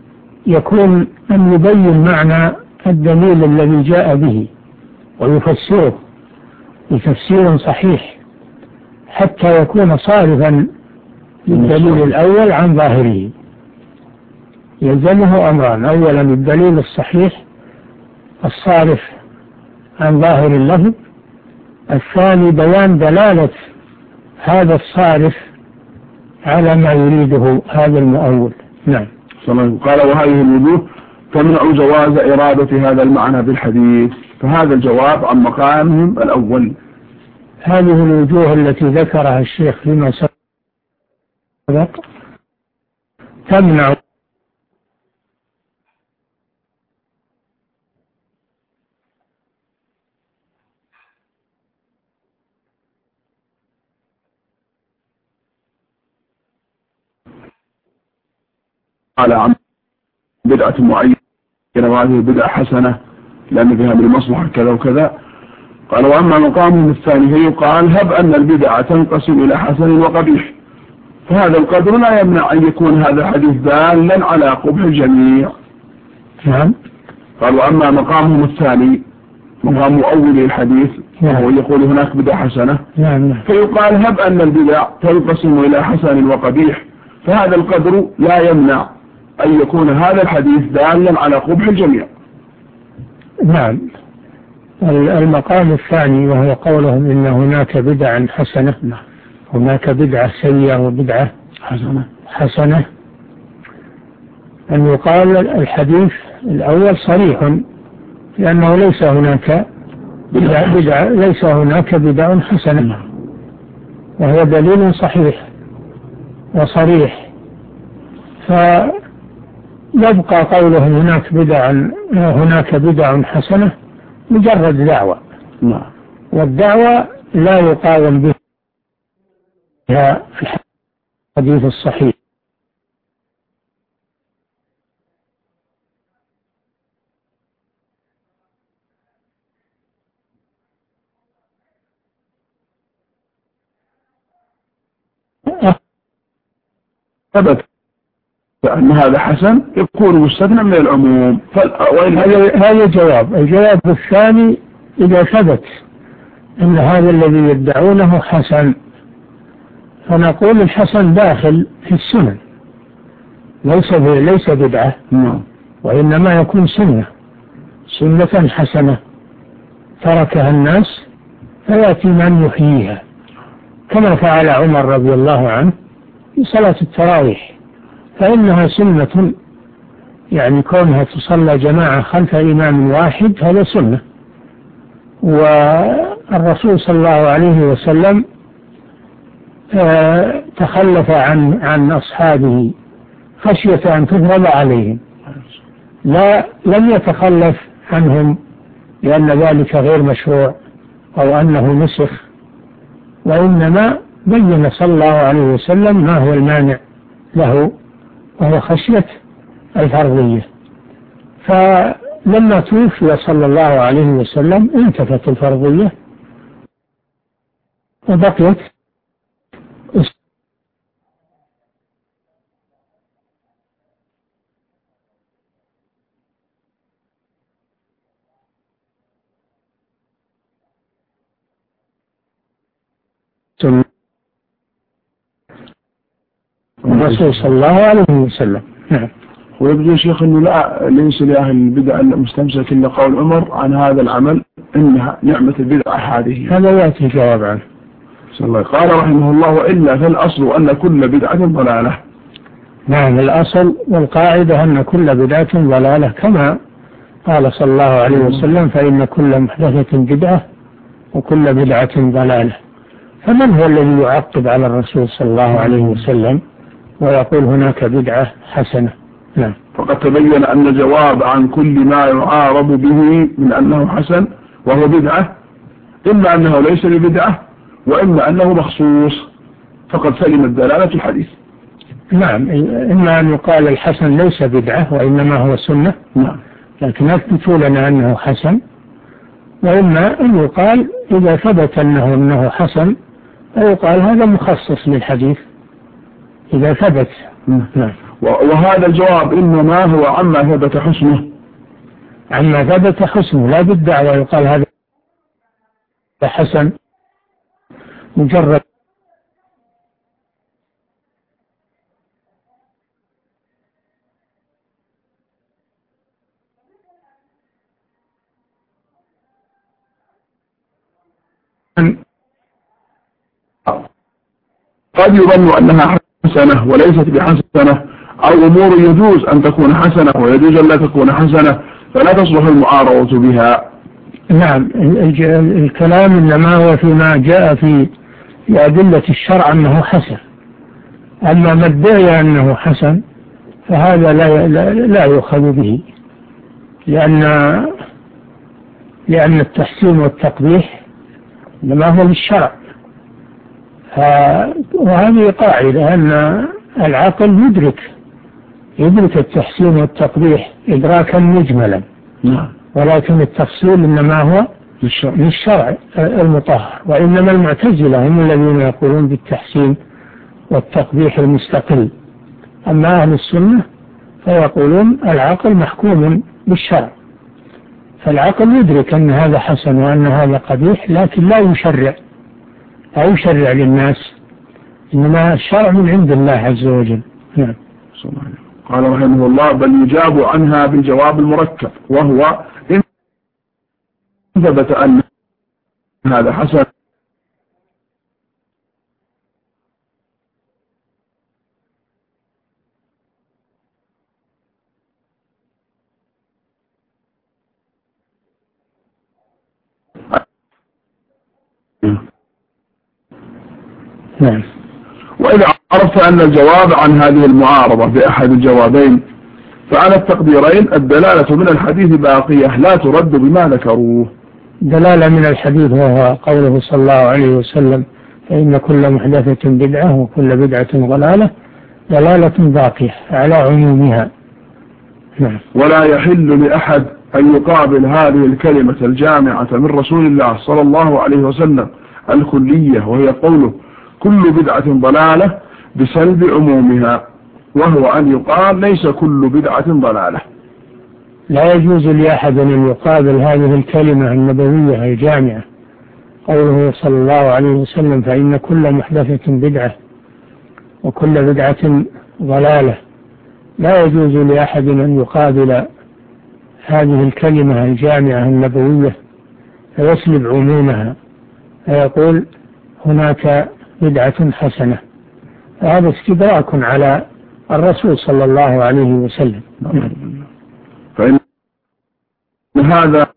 [SPEAKER 5] يبين معنى الدليل الذي جاء به ويفسره بتفسير صحيح حتى يكون صارفا للدليل الأول عن ظاهره. يلزمه أمران: أولا الدليل الصحيح الصارف عن ظاهر اللفظ، الثاني بيان دلالة هذا الصارف على ما يريده هذا المؤول. نعم.
[SPEAKER 4] قال وهذه الوجوه تمنع جواز إرادة هذا المعنى بالحديث، فهذا الجواب عن مقامهم الأول.
[SPEAKER 5] هذه الوجوه التي ذكرها الشيخ فيما سبق تمنع
[SPEAKER 4] على عن بدعة معينة وهذه بدعة حسنة لأن فيها بالمصلحة كذا وكذا. قال وأما مقامهم الثاني فيقال هب أن البدعة تنقسم إلى حسن وقبيح، فهذا القدر لا يمنع أن يكون هذا الحديث دالا على قبح الجميع.
[SPEAKER 5] نعم.
[SPEAKER 4] قال وأما مقامهم الثاني مقام أول الحديث وهو يقول هناك بدعة حسنة، فيقال هب أن البدع تنقسم إلى حسن وقبيح، فهذا القدر لا يمنع أن يكون هذا الحديث دالا على قبح الجميع.
[SPEAKER 5] نعم. المقام الثاني وهو قولهم إن هناك بدعة حسنة، هناك بدعة سيئة وبدعة حسنة، أن يقال الحديث الأول صريح لأنه ليس هناك بدعة حسنة، وهو دليل صحيح وصريح. فيبقى قولهم هناك بدع حسنة مجرد دعوة، والدعوة لا يقاوم بها في الحديث الصحيح.
[SPEAKER 4] ثبت أن هذا حسن يكون مستثنى من العموم.
[SPEAKER 5] هذا جواب. الجواب الثاني إذا ثبت أن هذا الذي يدعونه حسن فنقول الحسن داخل في السنن، ليس بدعة، وإنما يكون سنة حسنة تركها الناس فيأتي من يحييها، كما فعل عمر رضي الله عنه في صلاة التراويح، فإنها سنة، يعني كونها تصلى جماعة خلف إمام واحد هذا سنة. والرسول صلى الله عليه وسلم تخلف عن أصحابه خشية أن تفرض عليهم، لم يتخلف عنهم لأن ذلك غير مشروع أو أنه نسخ، وإنما بين صلى الله عليه وسلم ما هو المانع له وهو خشية الفرضية. فلما توفي صلى الله عليه وسلم انتفت الفرضية وبقيت الرسول صلى الله عليه وسلم. نعم.
[SPEAKER 4] ويبدو يا شيخ أنه ليس لأهل البدع المستمسك إلا قول عمر عن هذا العمل إنها نعمة البدعة هذه.
[SPEAKER 5] هذا يأتي الجواب عنه.
[SPEAKER 4] قال رحمه الله وإلا فالأصل أن كل بدعة ضلالة.
[SPEAKER 5] نعم، الأصل والقاعدة أن كل بدعة ضلالة، كما قال صلى الله عليه وسلم فإن كل محدثة بدعة وكل بدعة ضلالة. فمن هو الذي يعقب على الرسول صلى الله عليه وسلم ويقول هناك بدعة حسنة؟ نعم.
[SPEAKER 4] فقد تبين أن الجواب عن كل ما يعارض به من أنه حسن وهو بدعة إما أنه ليس ببدعة وإما أنه مخصوص، فقد سلم الدلالة الحديث.
[SPEAKER 5] نعم، إما أن يقال الحسن ليس بدعة وإنما هو سنة،
[SPEAKER 4] نعم،
[SPEAKER 5] لكن أثبتوا لنا أنه حسن، وإما أن يقال إذا ثبت أنه حسن فيقال هذا مخصص للحديث إذا ثبت.
[SPEAKER 4] نعم. وهذا الجواب إنما هو عما ثبت حسنه،
[SPEAKER 5] عما ثبت حسنه، لا بالدعوة يقال هذا حسن مجرد
[SPEAKER 4] قد يظن أنها حسنة وليست بحسنة، أو أمور يجوز أن تكون حسنة ويجوز أن لا تكون حسنة فلا تصلح المعارضة بها.
[SPEAKER 5] نعم، الكلام إنما هو فيما جاء في أدلة الشرع أنه حسن، أما ما ادعي أنه حسن فهذا لا يؤخذ به، لأن التحسين والتقبيح إنما هو للشرع. وهذه قاعدة أن العقل يدرك التحسين والتقبيح إدراكا مجملا، ولكن التفصيل إنما هو للشرع المطهر. وإنما المعتزلة هم الذين يقولون بالتحسين والتقبيح المستقل، أما أهل السنة فيقولون العقل محكوم بالشرع، فالعقل يدرك أن هذا حسن وأن هذا قبيح، لكن لا يشرع للناس، إنما الشرع من عند الله عز وجل. نعم.
[SPEAKER 4] قال رحمه الله: بل يجاب عنها بالجواب المركب، وهو إن ثبت أن هذا حسن
[SPEAKER 5] نعم.
[SPEAKER 4] وإذا عرفت أن الجواب عن هذه المعارضة بأحد الجوابين فعلى التقديرين الدلالة من الحديث باقية لا ترد بما ذكروه.
[SPEAKER 5] دلالة من الحديث وهو قوله صلى الله عليه وسلم: فإن كل محدثة بدعة وكل بدعة ضلالة، دلالة باقية على عمومها. نعم.
[SPEAKER 4] ولا يحل لأحد أن يقابل هذه الكلمة الجامعة من رسول الله صلى الله عليه وسلم الكلية، وهي قوله: كل بدعة ضلالة، بسلب عمومها، وهو أن يقال ليس كل بدعة ضلالة.
[SPEAKER 5] لا يجوز لأحد أن يقابل هذه الكلمة النبوية الجامعة، قوله صلى الله عليه وسلم: فإن كل محدثة بدعة وكل بدعة ضلالة. لا يجوز لأحد أن يقابل هذه الكلمة الجامعة النبوية فيسلب عمومها، فيقول هناك بدعة حسنة، هذا استدراك على الرسول صلى الله عليه وسلم.
[SPEAKER 4] فإن هذا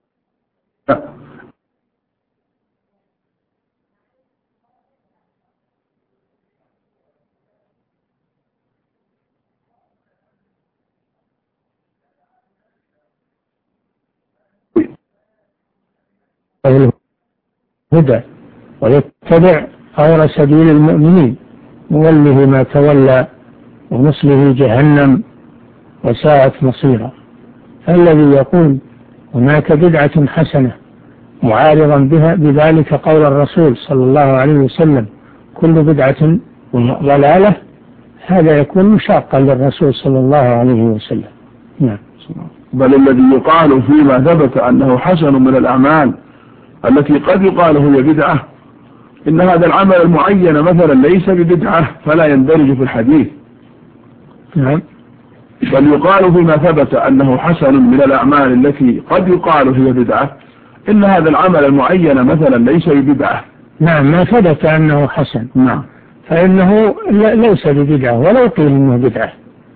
[SPEAKER 5] الهدى ويتبع غير سبيل المؤمنين نوله ما تولى ونصله جهنم وساءت مصيرا. الذي يقول هناك بدعة حسنة معارضا بها بذلك قول الرسول صلى الله عليه وسلم: كل بدعة ضلالة، هذا يكون مشاقا للرسول صلى الله عليه وسلم. نعم.
[SPEAKER 4] بل الذي يقال فيما ثبت أنه حسن من الأعمال التي قد يقال هي بدعة، إن هذا العمل المعين مثلا ليس ببدعة فلا يندرج في الحديث.
[SPEAKER 5] نعم.
[SPEAKER 4] بل يقال فيما ثبت أنه حسن من الأعمال التي قد يقال هي بدعة، إن هذا العمل المعين مثلا ليس ببدعة.
[SPEAKER 5] نعم، ما ثبت أنه حسن
[SPEAKER 4] نعم
[SPEAKER 5] فإنه ليس ببدعة ولو قيل إنه بدعة،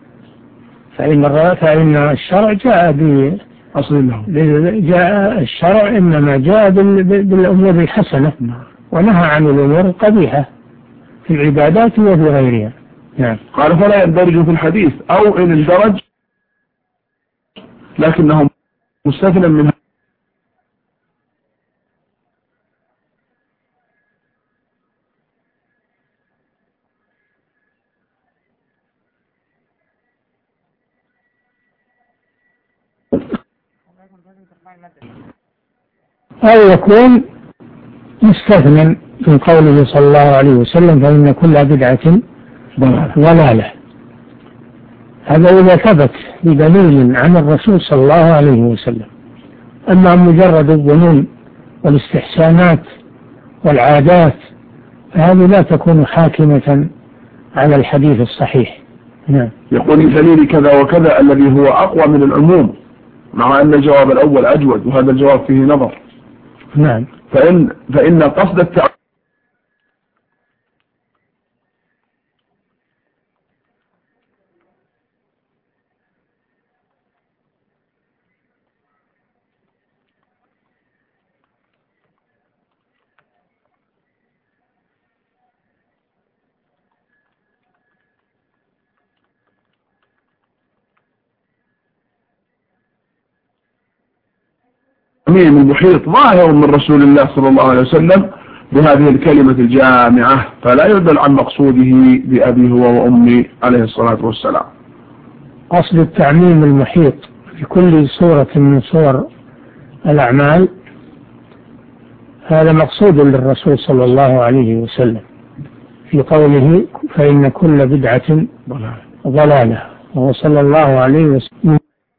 [SPEAKER 5] فإن الشرع جاء
[SPEAKER 4] أصل له.
[SPEAKER 5] جاء الشرع إنما جاء بالأمور الحسنة ونهى عن الأمور القبيحة في العبادات وفي غيرها. نعم.
[SPEAKER 4] قال فلا يندرج في الحديث، أو إن اندرج لكنه مستثنى منها.
[SPEAKER 5] أو يكون مستثنى من قوله صلى الله عليه وسلم فإن كل بدعة ضلالة. هذا إذا ثبت بدليل عن الرسول صلى الله عليه وسلم. أما مجرد الظنون والاستحسانات والعادات فهذه لا تكون حاكمة على الحديث الصحيح. نعم.
[SPEAKER 4] يقول الدليل كذا وكذا الذي هو أقوى من العموم، مع أن الجواب الأول أجود، وهذا الجواب فيه نظر.
[SPEAKER 5] نعم.
[SPEAKER 4] فإن قصد التعليم المحيط ظاهر من رسول الله صلى الله عليه وسلم بهذه الكلمة الجامعة، فلا يدل عن مقصوده بأبي هو وأمي عليه الصلاة والسلام.
[SPEAKER 5] قصد التعميم المحيط في كل صورة من صور الأعمال هذا مقصود للرسول صلى الله عليه وسلم في قوله فإن كل بدعة ضلالة، وهو صلى الله عليه وسلم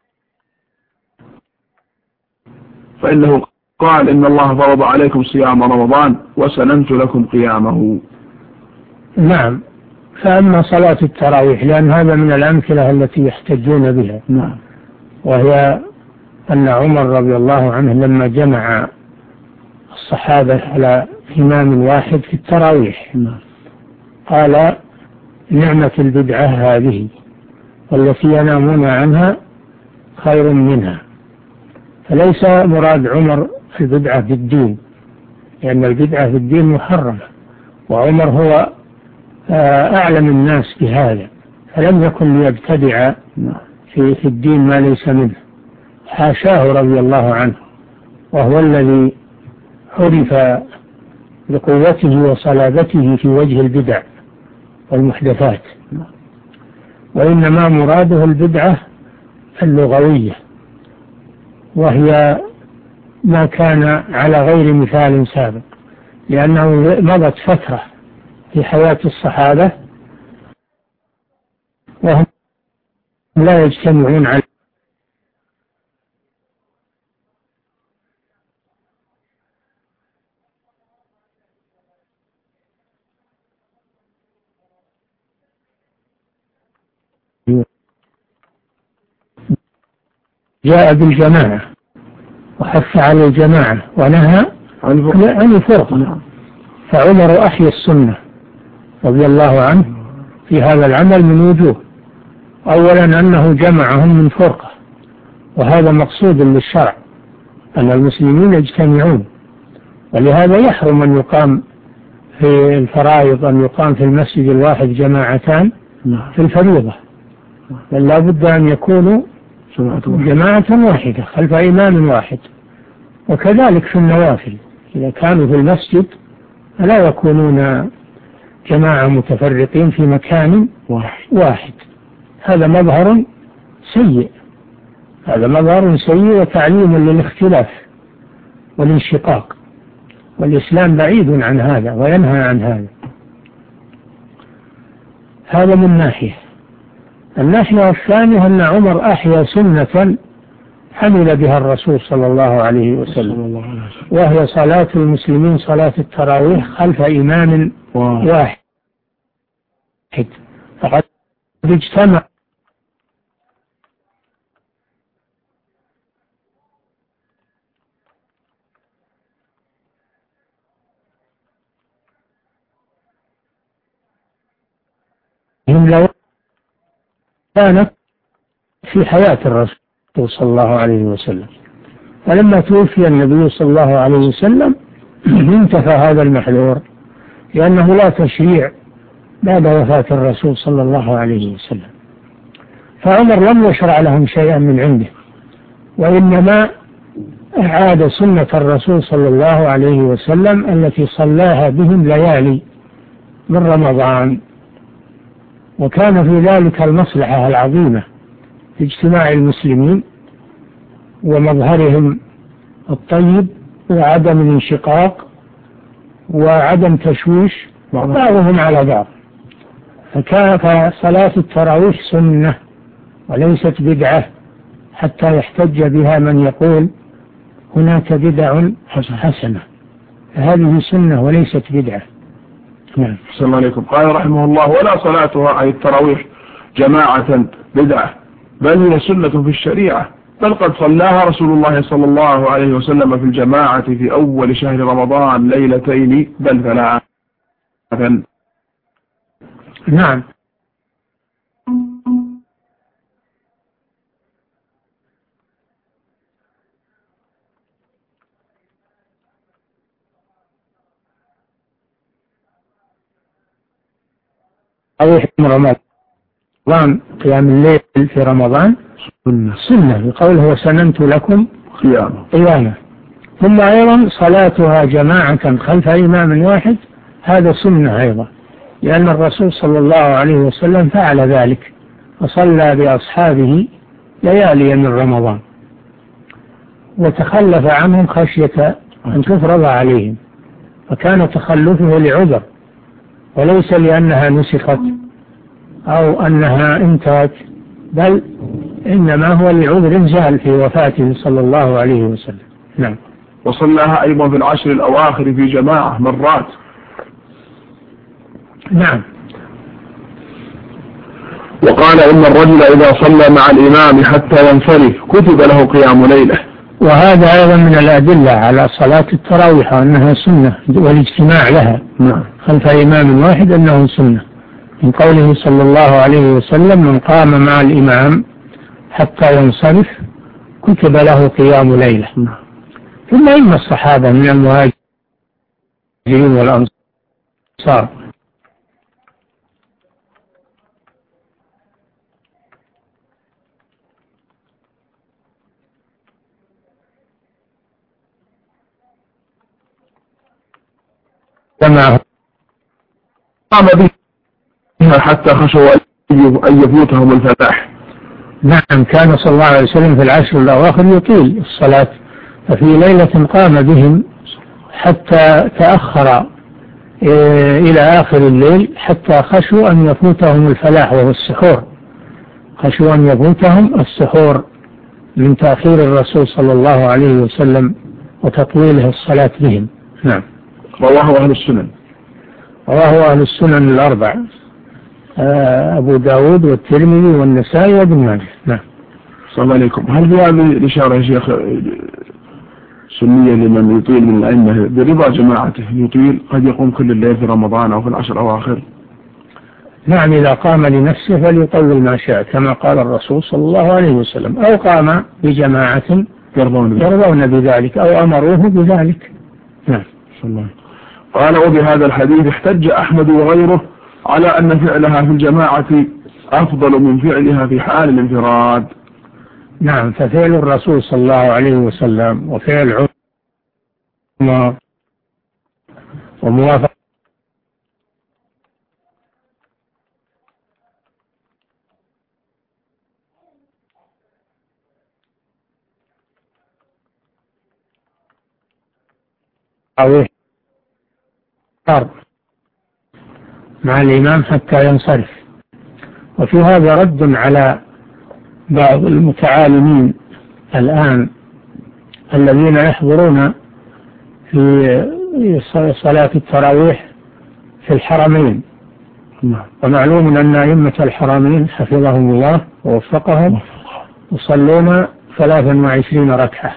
[SPEAKER 4] فإنه قال إن الله فرض عليكم صيام رمضان وسننت لكم قيامه.
[SPEAKER 5] نعم. فأما صلاة التراويح لأن هذا من الأمثلة التي يحتجون بها.
[SPEAKER 4] نعم.
[SPEAKER 5] وهي أن عمر رضي الله عنه لما جمع الصحابة على إمام واحد في التراويح قال نعمة البدعة هذه والتي ينامون عنها خير منها. فليس مراد عمر البدعة في الدين، لأن البدعة في الدين محرمة، وعمر هو أعلم الناس بهذا، فلم يكن ليبتدع في الدين ما ليس منه، حاشاه رضي الله عنه، وهو الذي عرف بقوته وصلابته في وجه البدع والمحدثات. وإنما مراده البدعة اللغوية، وهي ما كان على غير مثال سابق، لأنه مضت فترة في حياة الصحابة وهم لا يجتمعون على جاء بالجماعة وحث على الجماعة ونهى عن الفرقة. فعمر أحيا السنة رضي الله عنه في هذا العمل من وجوه. أولا أنه جمعهم من فرقة، وهذا مقصود للشرع أن المسلمين يجتمعون، ولهذا يحرم أن يقام في الفرائض أن يقام في المسجد الواحد جماعتان في الفريضة، بل لا بد أن يكونوا جماعة واحدة خلف إمام واحد. وكذلك في النوافل إذا كانوا في المسجد فلا يكونون جماعة متفرقين في مكان واحد. هذا مظهر سيء، هذا مظهر سيء وتعليم للاختلاف والانشقاق، والإسلام بعيد عن هذا وينهى عن هذا. هذا من ناحية. الناحية الثانية أن عمر أحيا سنة حمل بها الرسول صلى الله عليه وسلم، وهي صلاة المسلمين صلاة التراويح خلف إمام واحد. فقد اجتمع لو كانت في حياة الرسول صلى الله عليه وسلم، فلما توفي النبي صلى الله عليه وسلم انتفى هذا المحذور لأنه لا تشريع بعد وفاة الرسول صلى الله عليه وسلم. فعمر لم يشرع لهم شيئا من عنده، وإنما أعاد سنة الرسول صلى الله عليه وسلم التي صلاها بهم ليالي من رمضان، وكان في ذلك المصلحة العظيمة في اجتماع المسلمين ومظهرهم الطيب وعدم الانشقاق وعدم تشويش بعضهم على بعض. فصلاة التراويح سنة وليست بدعة حتى يحتج بها من يقول هناك بدع حسنة، فهذه سنة وليست بدعة.
[SPEAKER 4] نعم. السلام عليكم. قال رحمه الله: ولا صلاتها أي التراويح جماعة بدعة، بل هي سنة في الشريعة، بل قد صلاها رسول الله صلى الله عليه وسلم في الجماعة في أول شهر رمضان ليلتين بل ثلاثا.
[SPEAKER 5] نعم. رمضان قيام الليل في رمضان سنة بقوله وسننت لكم قيامة. ثم أيضا صلاتها جماعة خلف إمام واحد هذا سنة أيضا، لأن الرسول صلى الله عليه وسلم فعل ذلك وصلى بأصحابه ليالي من رمضان وتخلف عنهم خشية أن تفرض عليهم، فكان تخلفه لعذر وليس لأنها نسخت أو أنها انتهت، بل إنما هو لعذر زال في وفاته صلى الله عليه وسلم. نعم.
[SPEAKER 4] وصلىها أيضا في العشر الأواخر في جماعة مرات.
[SPEAKER 5] نعم.
[SPEAKER 4] وقال إن الرجل إذا صلى مع الإمام حتى ينصرف كتب له قيام ليلة.
[SPEAKER 5] وهذا أيضا من الأدلة على صلاة التراويح أنها سنة والاجتماع لها خلف إمام واحد أنه سنة، من قوله صلى الله عليه وسلم من قام مع الإمام حتى ينصرف كتب له قيام ليلة. ثم إن الصحابة من المهاجرين والأنصار كما
[SPEAKER 4] قام بها حتى خشوا أن يفوتهم الفلاح.
[SPEAKER 5] نعم. كان صلى الله عليه وسلم في العشر الأواخر يطيل الصلاة، ففي ليلة قام بهم حتى تأخر إلى آخر الليل حتى خشوا أن يفوتهم الفلاح وهو السحور، خشوا أن يفوتهم السحور من تأخير الرسول صلى الله عليه وسلم وتطويله الصلاة بهم. نعم.
[SPEAKER 4] رواه أهل السنن.
[SPEAKER 5] رواه أهل السنن الأربع، أبو داود والترمذي والنسائي وابن ماجه. نعم.
[SPEAKER 4] السلام عليكم. هل في هذه الإشارة يا شيخ سنية لمن يطيل من الأئمة برضا جماعته يطيل قد يقوم كل الليل في رمضان أو في العشر الأواخر؟
[SPEAKER 5] نعم. إذا قام لنفسه فليطول ما شاء كما قال الرسول صلى الله عليه وسلم، أو قام بجماعة يرضون بذلك أو أمروه بذلك. نعم.
[SPEAKER 4] قال وبهذا الحديث احتج أحمد وغيره على أن فعلها في الجماعة أفضل من فعلها في حال الانفراد.
[SPEAKER 5] نعم. ففعل الرسول صلى الله عليه وسلم وفعل عمر وموافقة مع الإمام حتى ينصرف. وفي هذا رد على بعض المتعالمين الآن الذين يحضرون في صلاة التراويح في الحرمين، ومعلوم أن أئمة الحرمين حفظهم الله ووفقهم يصلون 23 ركعة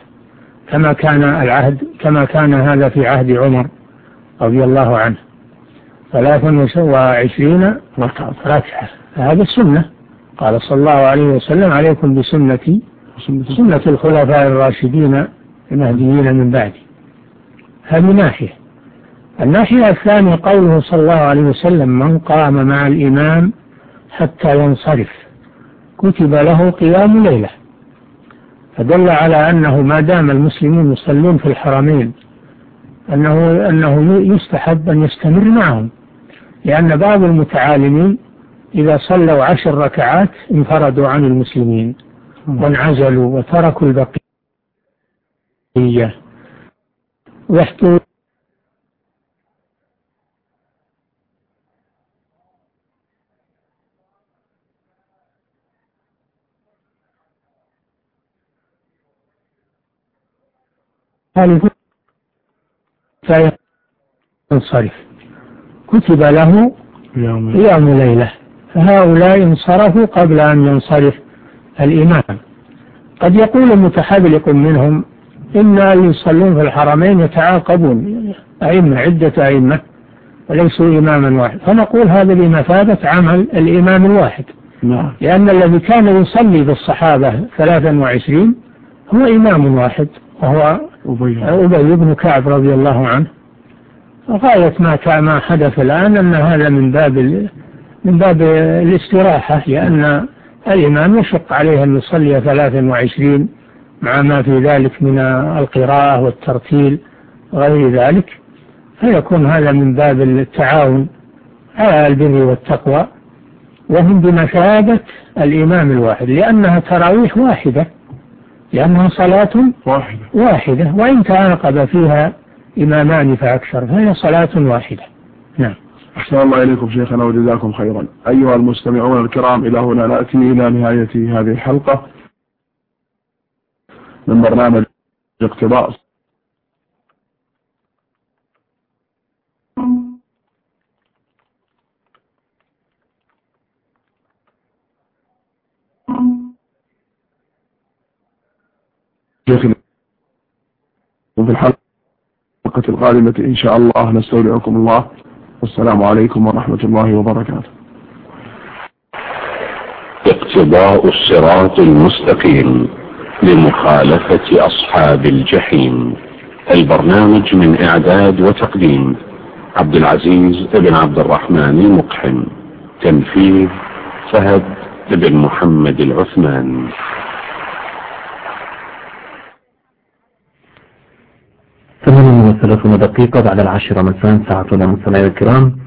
[SPEAKER 5] كما كان هذا في عهد عمر رضي الله عنه، 23 ركعة. هذا السنة. قال صلى الله عليه وسلم عليكم بسنتي سنة الخلفاء الراشدين المهديين من بعدي. هذه ناحية. الناحية الثانية قوله صلى الله عليه وسلم: من قام مع الإمام حتى ينصرف كتب له قيام ليلة، فدل على أنه ما دام المسلمون يصلون في الحرمين أنه يستحب أن يستمر معهم، لأن بعض المتعالمين إذا صلوا 10 ركعات انفردوا عن المسلمين وانعزلوا وتركوا البقية ويحتوا فينصرف كتب له قيام ليلة. فهؤلاء انصرفوا قبل أن ينصرف الإمام. قد يقول المتحذلق منهم إن اللي يصلون في الحرمين يتعاقبون أئمة، عدة أئمة وليسوا إماما واحد، فنقول هذا بمثابة عمل الإمام الواحد، لأن الذي كان يصلي بالصحابة 23 هو إمام واحد وهو أبي بن كعب رضي الله عنه. غاية ما حدث الآن أن هذا من باب الاستراحة، لأن الإمام يشق عليه أن يصلي 23 مع ما في ذلك من القراءة والترتيل وغير ذلك، فيكون هذا من باب التعاون على البر والتقوى، وهم بمثابة الإمام الواحد، لأنها تراويح واحدة، لأنها صلاة واحدة وإن تعاقب فيها إمامان فأكثر فهي صلاة واحدة. نعم.
[SPEAKER 4] أحسن الله إليكم شيخنا وجزاكم خيرا. أيها المستمعون الكرام، إلى هنا نأتي إلى نهاية هذه الحلقة من برنامج اقتضاء شيخنا. وفي الحلقة القادمة إن شاء الله نستودعكم الله، والسلام عليكم ورحمة الله وبركاته.
[SPEAKER 1] اقتضاء الصراط المستقيم لمخالفة أصحاب الجحيم. البرنامج من إعداد وتقديم عبد العزيز بن عبد الرحمن المقحم. تنفيذ فهد بن محمد العثمان.
[SPEAKER 3] 38 دقيقة بعد 10 مساء ساعتنا مستمعينا الكرام.